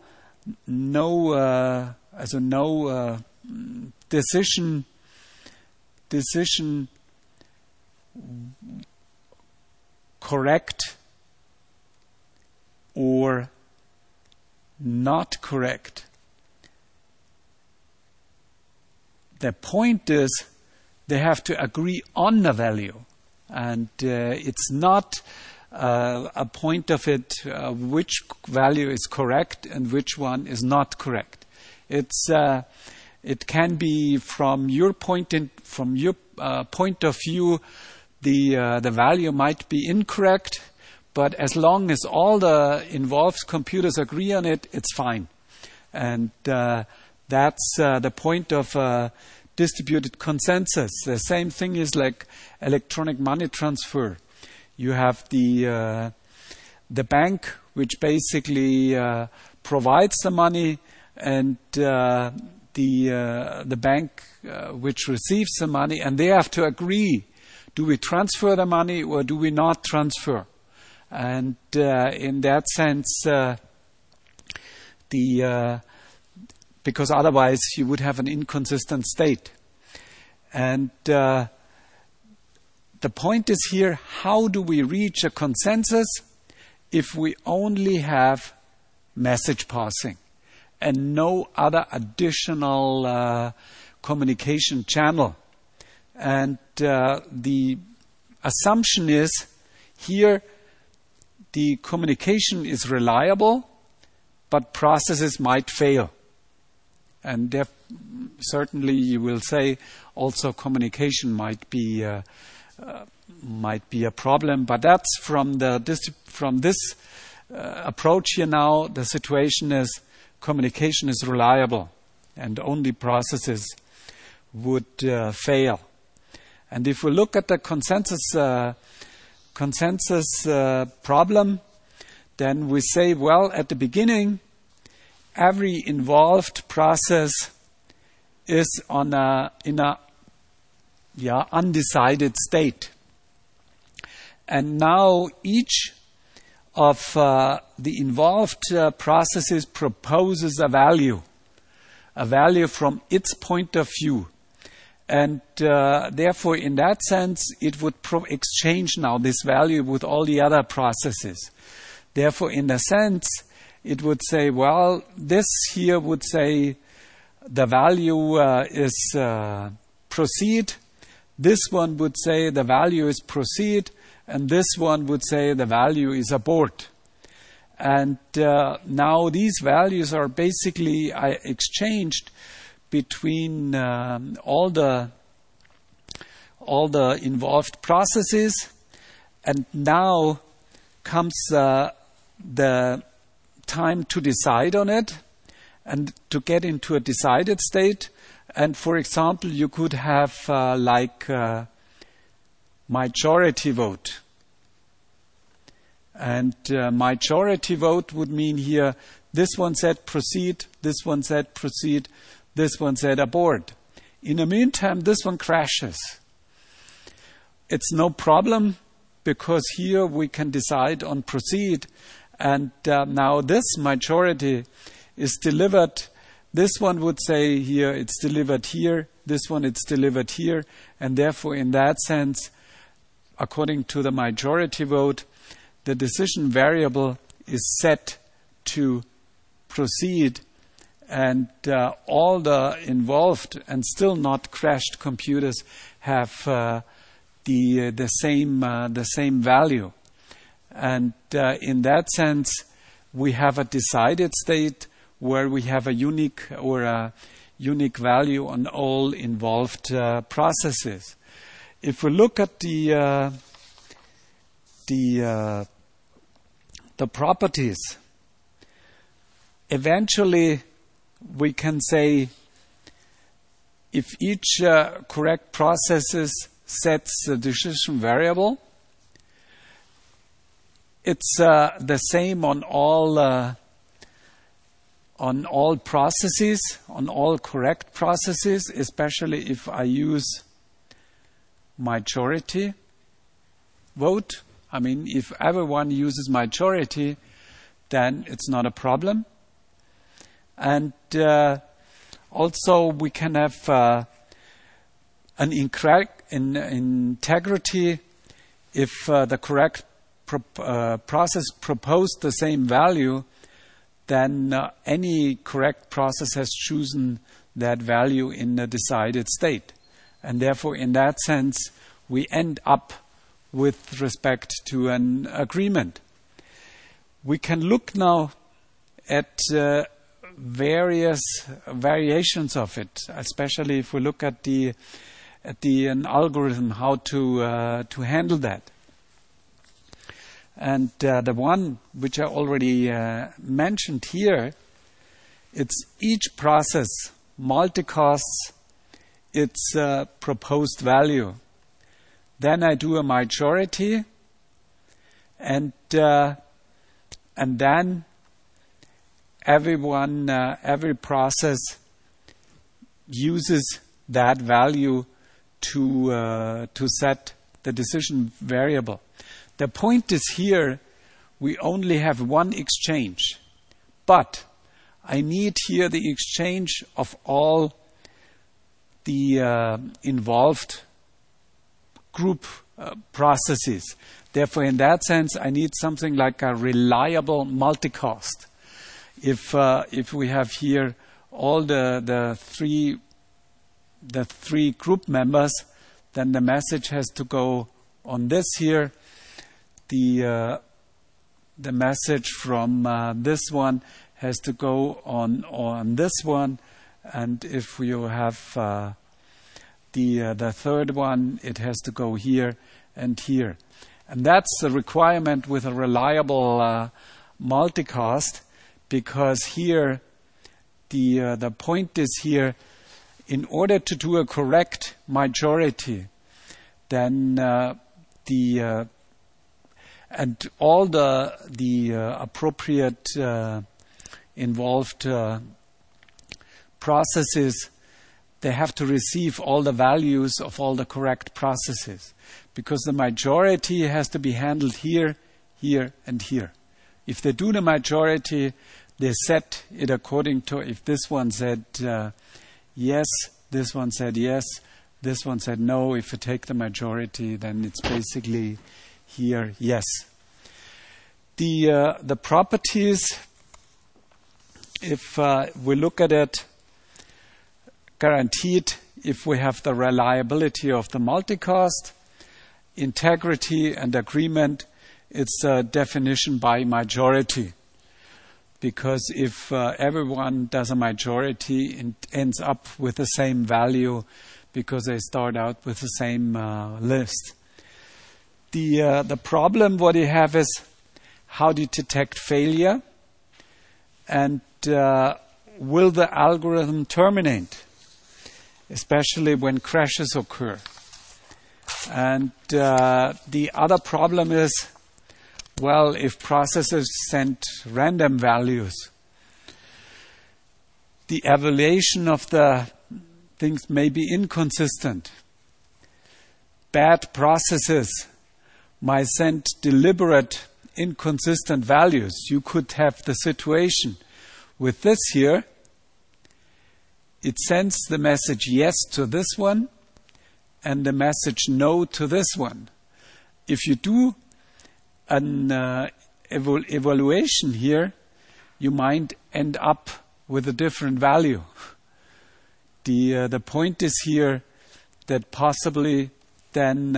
decision correct or not correct. The point is they have to agree on the value, and it's not a point of it which value is correct and which one is not correct. It can be from your point of view, the value might be incorrect, But as long as all the involved computers agree on it, it's fine. And that's the point of distributed consensus. The same thing is like electronic money transfer. You have the bank, which basically provides the money, and the bank which receives the money, and they have to agree: do we transfer the money or do we not transfer? And in that sense, because otherwise you would have an inconsistent state. And the point is here: how do we reach a consensus if we only have message passing and no other additional communication channel? And the assumption is here the communication is reliable, but processes might fail. And certainly you will say also communication might be a problem. But that's from this approach here now, the situation is communication is reliable and only processes would fail. And if we look at the consensus problem, then we say, well, at the beginning, every involved process is in a undecided state. And now each of the involved processes proposes a value from its point of view. And therefore, in that sense, it would exchange now this value with all the other processes. Therefore, in a sense, it would say, well, this here would say the value is proceed. This one would say the value is proceed. And this one would say the value is abort. And now these values are basically exchanged between all the involved processes. And now comes the time to decide on it and to get into a decided state. And for example, you could have majority vote. And majority vote would mean here, this one said proceed, this one said proceed, this one said abort. In the meantime, this one crashes. It's no problem, because here we can decide on proceed. And now this majority is delivered. This one would say here, it's delivered here. This one, it's delivered here. And therefore, in that sense, according to the majority vote, the decision variable is set to proceed, and all the involved and still not crashed computers have the same value. And in that sense, we have a decided state where we have a unique value on all involved processes. If we look at the properties, eventually we can say if each correct processes sets the decision variable, it's the same on all processes, on all correct processes, especially if I use majority vote. I mean, if everyone uses majority, then it's not a problem. And also we can have an integrity if the correct process proposed the same value, then any correct process has chosen that value in a decided state. And therefore, in that sense, we end up with respect to an agreement. We can look now at various variations of it, especially if we look at an algorithm, how to handle that. And the one which I already mentioned here, it's each process multicasts its proposed value. Then I do a majority, and then every process uses that value to set the decision variable. The point is here, we only have one exchange, but I need here the exchange of all the involved group processes. Therefore, in that sense, I need something like a reliable multicast. If we have here all the three group members, then the message has to go on this here. The message from this one has to go on this one, and if you have the third one, it has to go here and here. And that's the requirement with a reliable multicast, because here the point is here, in order to do a correct majority, then and all the appropriate involved processes, they have to receive all the values of all the correct processes, because the majority has to be handled here, here, and here. If they do the majority, they set it according to, if this one said yes, this one said yes, this one said no. If you take the majority, then it's basically here, yes. The properties, if we look at it, guaranteed if we have the reliability of the multicast, integrity and agreement, it's a definition by majority. Because if everyone does a majority, it ends up with the same value, because they start out with the same list. The problem what you have is how do you detect failure, and will the algorithm terminate, especially when crashes occur. And the other problem is, well, if processes send random values, the evaluation of the things may be inconsistent. Bad processes might send deliberate inconsistent values. You could have the situation with this here. It sends the message yes to this one and the message no to this one. If you do an evaluation here, you might end up with a different value. The point is here that possibly then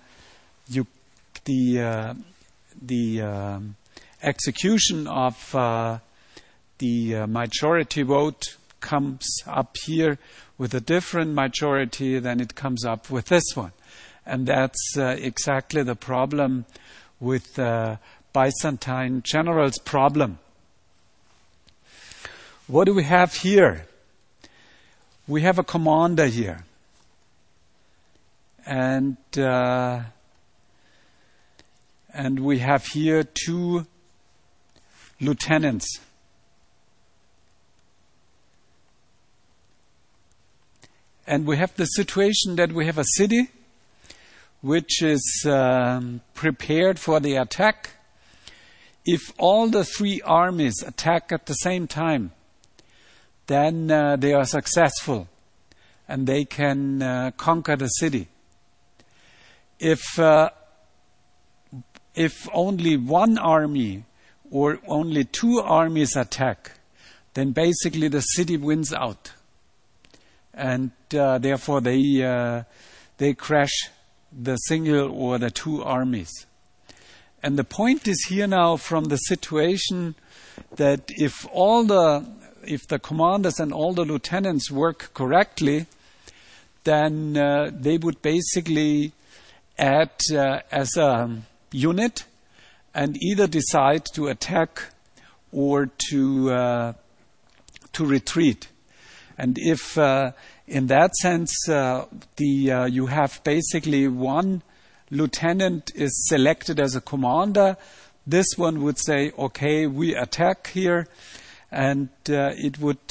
the execution of the majority vote comes up here with a different majority than it comes up with this one. And that's exactly the problem with Byzantine generals problem. What do we have here? We have a commander here. And we have here two lieutenants. And we have the situation that we have a city which is prepared for the attack. If all the three armies attack at the same time, then they are successful and they can conquer the city. If only one army or only two armies attack, then basically the city wins out. And therefore they crash the single or the two armies. And the point is here now from the situation that if the commanders and all the lieutenants work correctly, then they would basically act as a unit, and either decide to attack or to retreat. And if in that sense you have basically one lieutenant is selected as a commander, this one would say, okay, we attack here, and it would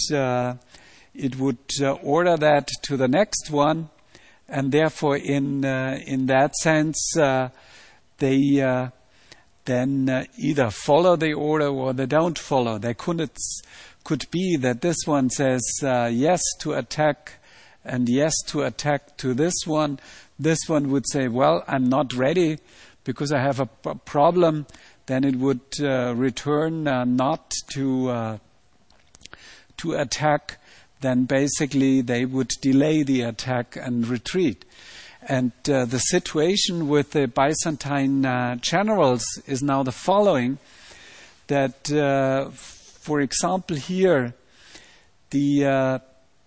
order that to the next one, and therefore in that sense they then either follow the order or they don't follow. They could be that this one says yes to attack and yes to attack to this one. This one would say, well, I'm not ready because I have a problem. Then it would return not to attack. Then basically they would delay the attack and retreat. And the situation with the Byzantine generals is now the following, that for example here the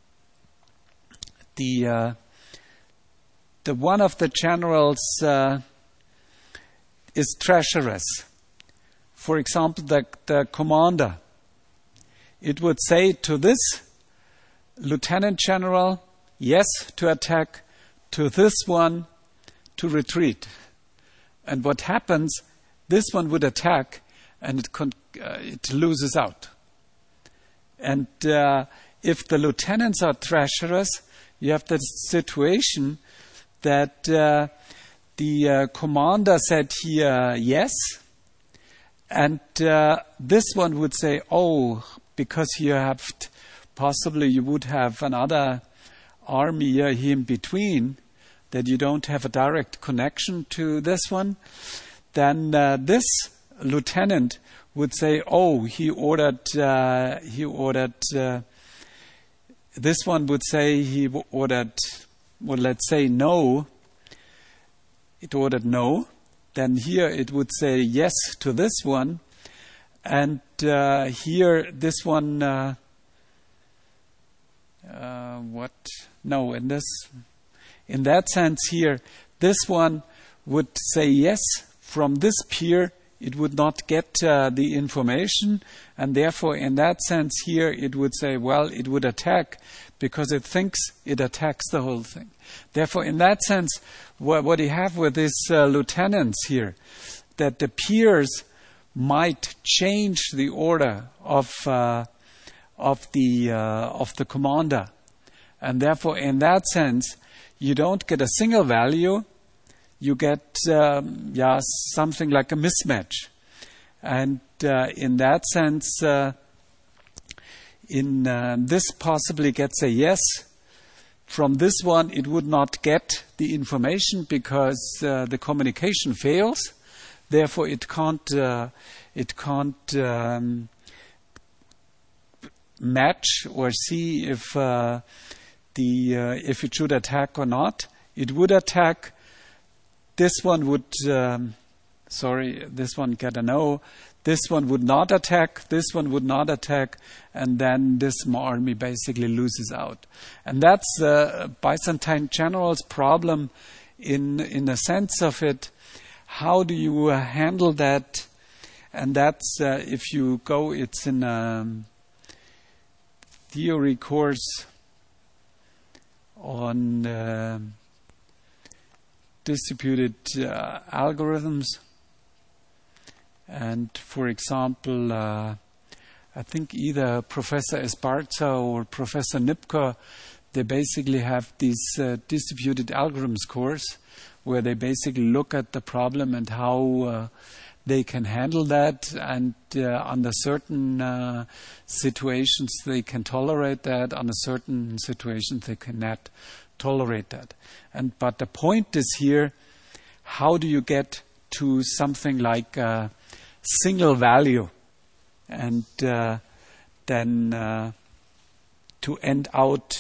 one of the generals is treacherous. For example, the commander, it would say to this lieutenant general, yes to attack, to this one to retreat. And what happens, this one would attack and it loses out. And if the lieutenants are treacherous, you have the situation that the commander said here yes, and this one would say, oh, because you have possibly you would have another army here in between, that you don't have a direct connection to this one, then this lieutenant would say, oh, he ordered, this one would say he ordered, well, let's say no, it ordered no, then here it would say yes to this one, and here this one, no, in that sense here, this one would say yes from this peer. It would not get the information, and therefore in that sense here it would say, well, it would attack because it thinks it attacks the whole thing. Therefore in that sense, what you have with these lieutenants here, that the peers might change the order of the commander, and therefore in that sense you don't get a single value. You get something like a mismatch, and in that sense, this possibly gets a yes. From this one, it would not get the information because the communication fails. Therefore, it can't match or see if it should attack or not. It would attack. This one would, this one get a no. This one would not attack. This one would not attack. And then this army basically loses out. And that's Byzantine general's problem in the sense of it. How do you handle that? And that's, if you go, it's in a theory course on distributed algorithms, and for example, I think either Professor Esparza or Professor Nipkow, they basically have this distributed algorithms course where they basically look at the problem and how they can handle that, and under certain situations they can tolerate that, under certain situations they cannot tolerate that. But the point is here, how do you get to something like a single value, and then to end out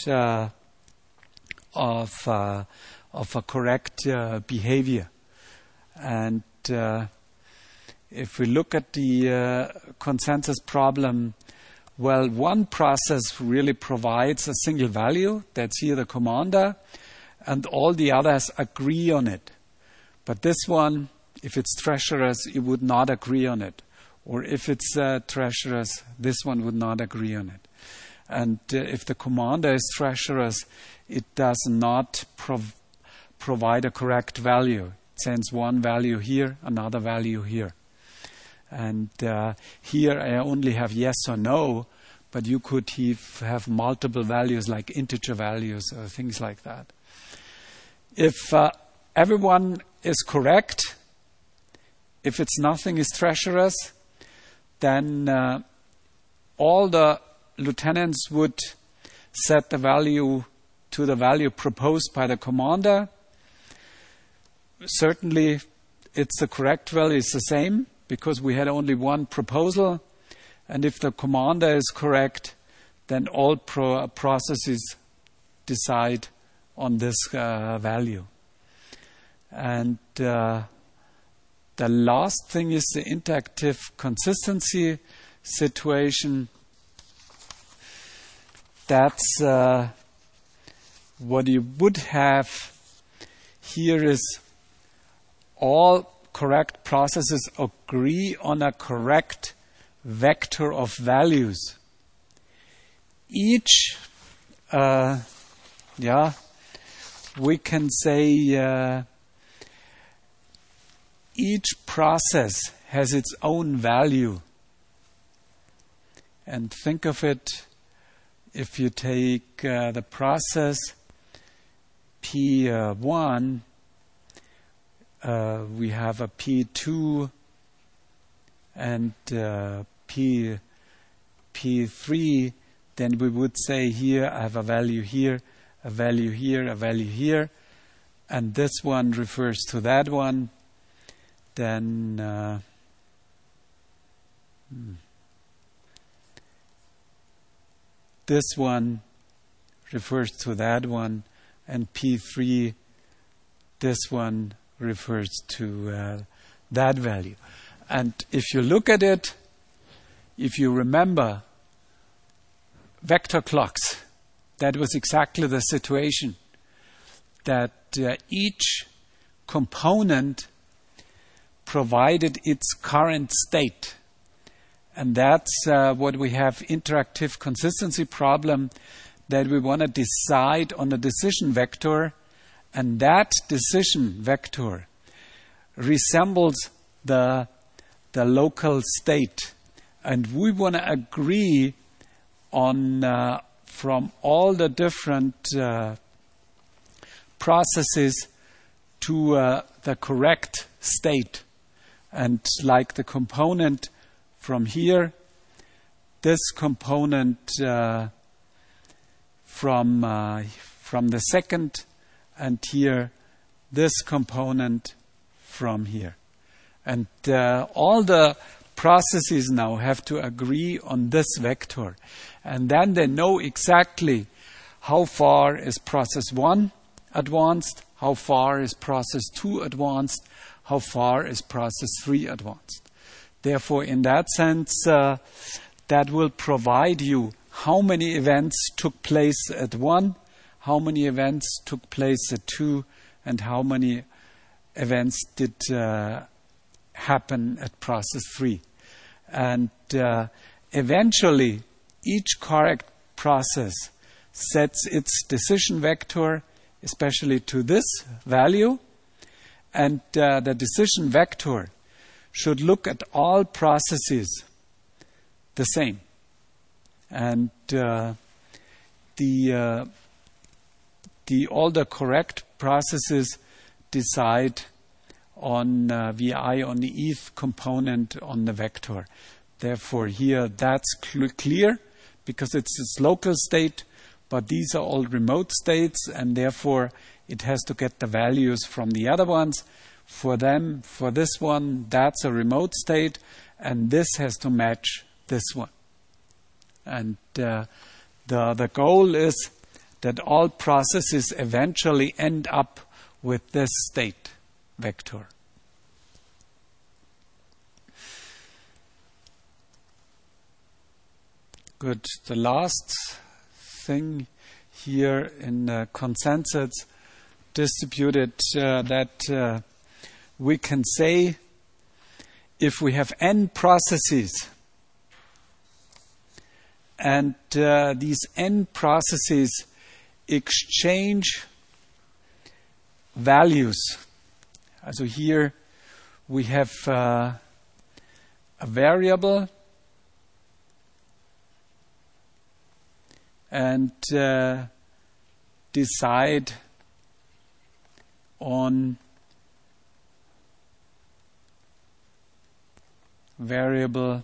of a correct behavior. And if we look at the consensus problem, well, one process really provides a single value, that's here the commander, and all the others agree on it. But this one if it's treacherous, it would not agree on it. Or if it's treacherous, this one would not agree on it. And if the commander is treacherous, it does not provide a correct value. It sends one value here, another value here. And here I only have yes or no, but you could have multiple values like integer values or things like that. If everyone is correct, if it's nothing is treacherous, then all the lieutenants would set the value to the value proposed by the commander. Certainly, it's the correct value, it's the same, because we had only one proposal. And if the commander is correct, then all processes decide on this value. And the last thing is the interactive consistency situation. That's what you would have here is all correct processes agree on a correct vector of values. Each, we can say each process has its own value. And think of it, if you take the process P1, we have a P2 and P3, then we would say here I have a value here, a value here, a value here, and this one refers to that one. Then this one refers to that one, and P3, this one refers to that value. And if you look at it, if you remember vector clocks, that was exactly the situation, that each component provided its current state. And that's what we have interactive consistency problem, that we want to decide on a decision vector, and that decision vector resembles the local state. And we want to agree on from all the different processes to the correct state. And like the component from here, this component from the second, and here this component from here. And all the processes now have to agree on this vector. And then they know exactly how far is process 1 advanced, how far is process 2 advanced, how far is process 3 advanced. Therefore, in that sense, that will provide you how many events took place at 1, how many events took place at 2, and how many events did happen at process 3. And eventually, each correct process sets its decision vector, especially to this value, and the decision vector should look at all processes the same. And all the correct processes decide on VI on the eth component on the vector. Therefore, here that's clear because it's its local state, but these are all remote states, and therefore it has to get the values from the other ones. For them, for this one, that's a remote state, and this has to match this one. And the goal is that all processes eventually end up with this state vector. Good. The last thing here in consensus distributed that we can say if we have n processes and these n processes exchange values. So here we have a variable and decide on variable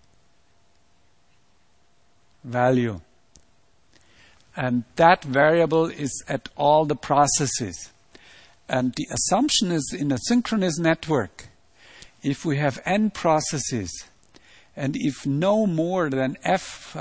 value. And that variable is at all the processes. And the assumption is in a synchronous network, if we have n processes, and if no more than f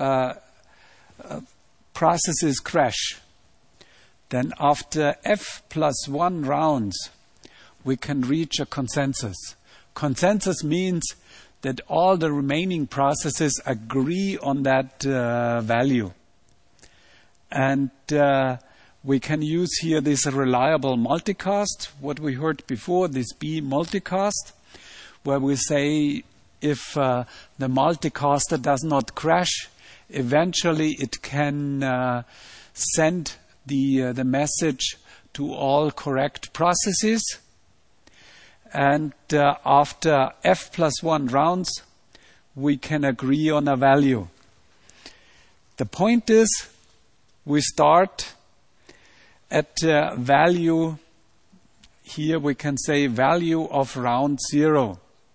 processes crash, then after f plus 1 rounds, we can reach a consensus. Consensus means that all the remaining processes agree on that value. And we can use here this reliable multicast, what we heard before, this B multicast, where we say if the multicaster does not crash, eventually it can send the message to all correct processes. And after f plus 1 rounds, we can agree on a value. The point is, we start at value, here we can say value of round 0.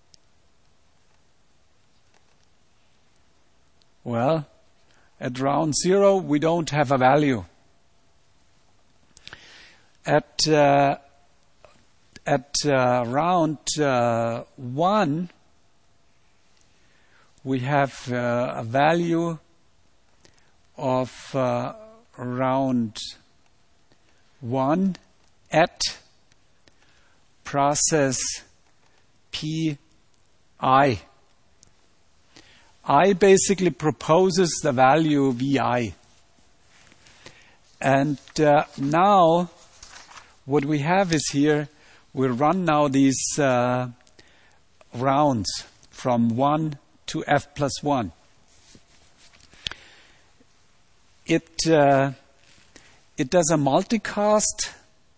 Well, at round 0 we don't have a value. At round 1 we have a value of round 1 at process Pi. I basically proposes the value Vi. And now what we have is here, we run now these rounds from 1 to f plus 1. It does a multicast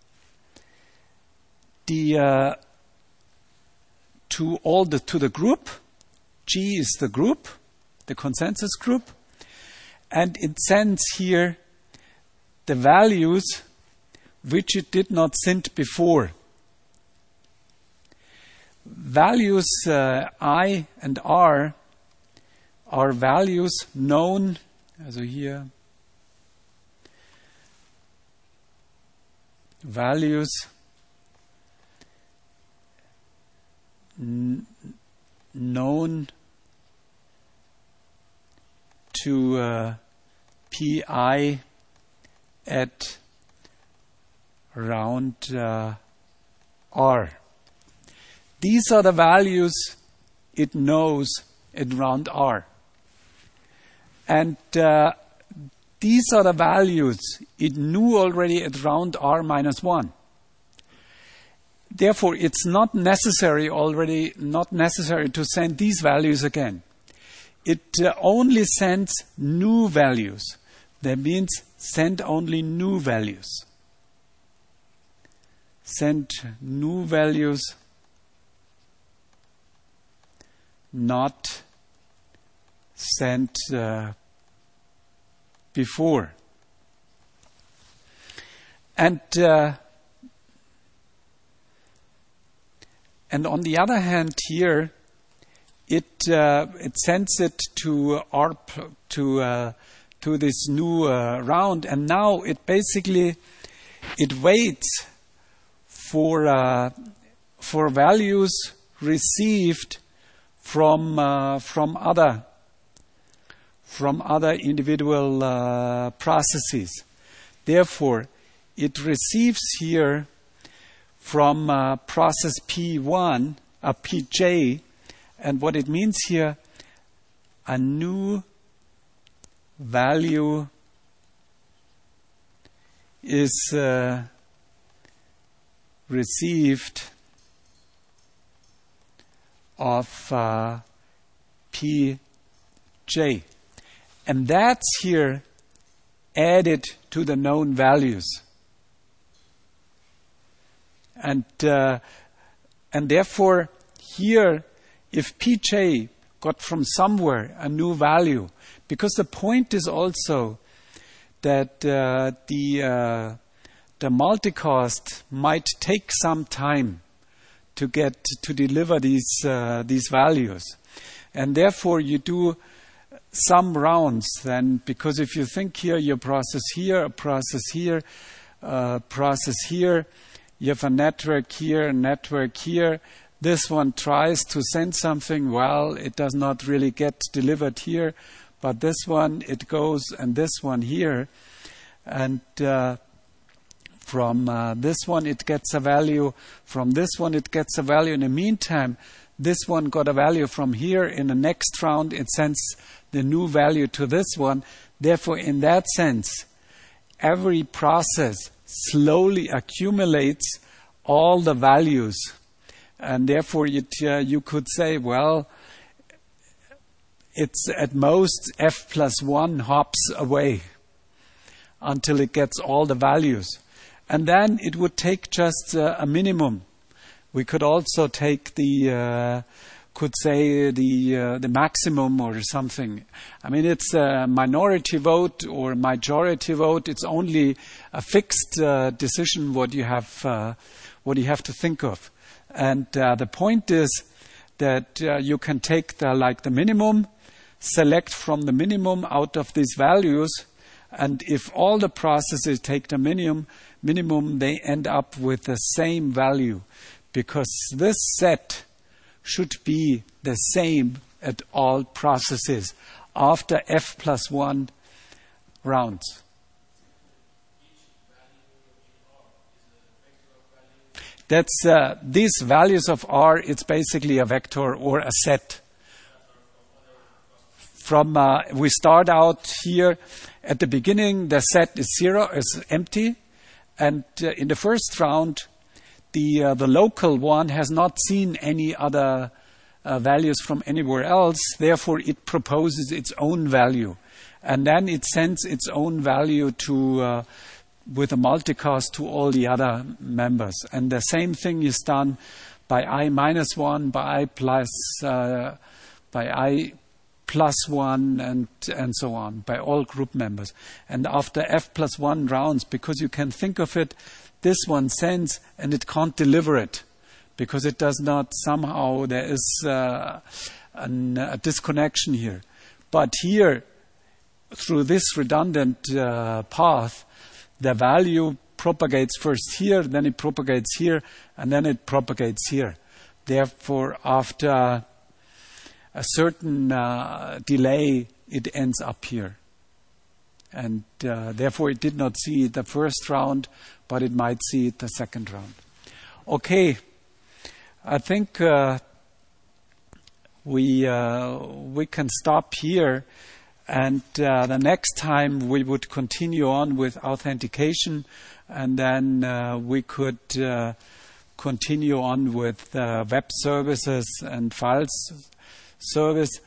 to the group. G is the group, the consensus group, and it sends here the values which it did not send before. Values I and R are values known, also here, values known to Pi at round R. These are the values it knows at round R. And these are the values it knew already at round R minus 1. Therefore, it's not necessary to send these values again. It only sends new values. That means send only new values. Send new values, not sent before. And on the other hand, here it sends it to this new round, and now it basically waits for values received from other individual processes. Therefore, it receives here from process P1, Pj, and what it means here, a new value is received of pj. And that's here added to the known values. And therefore, here, if pj got from somewhere a new value, because the point is also that the multicast might take some time to deliver these values, and therefore you do some rounds then, because if you think here, you process here, a process here, process here, you have a network here, a network here. This one tries to send something. Well, it does not really get delivered here, but this one, it goes, and this one here. And from this one, it gets a value. From this one, it gets a value. In the meantime, this one got a value from here. In the next round, it sends the new value to this one. Therefore, in that sense, every process slowly accumulates all the values. And therefore, you could say, well, it's at most f+1 hops away until it gets all the values. And then it would take just a minimum. We could also take the maximum or something. I mean, it's a minority vote or majority vote. It's only a fixed decision what you have to think of. And the point is that you can take the minimum, select from the minimum out of these values, and if all the processes take the minimum, they end up with the same value, because this set should be the same at all processes after f+1 rounds. That's these values of R. It's basically a vector or a set. From we start out here at the beginning. The set is 0, is empty, and in the first round, the local one has not seen any other values from anywhere else. Therefore, it proposes its own value, and then it sends its own value to. With a multicast to all the other members. And the same thing is done by I-1, by I+1, and so on, by all group members. And after f+1 rounds, because you can think of it, this one sends and it can't deliver it, because it does not somehow, there is a disconnection here. But here, through this redundant path, the value propagates first here, then it propagates here, and then it propagates here. Therefore, after a certain delay, it ends up here. And therefore, it did not see it the first round, but it might see it the second round. Okay, I think we can stop here. And the next time we would continue on with authentication, and then we could continue on with web services and files service.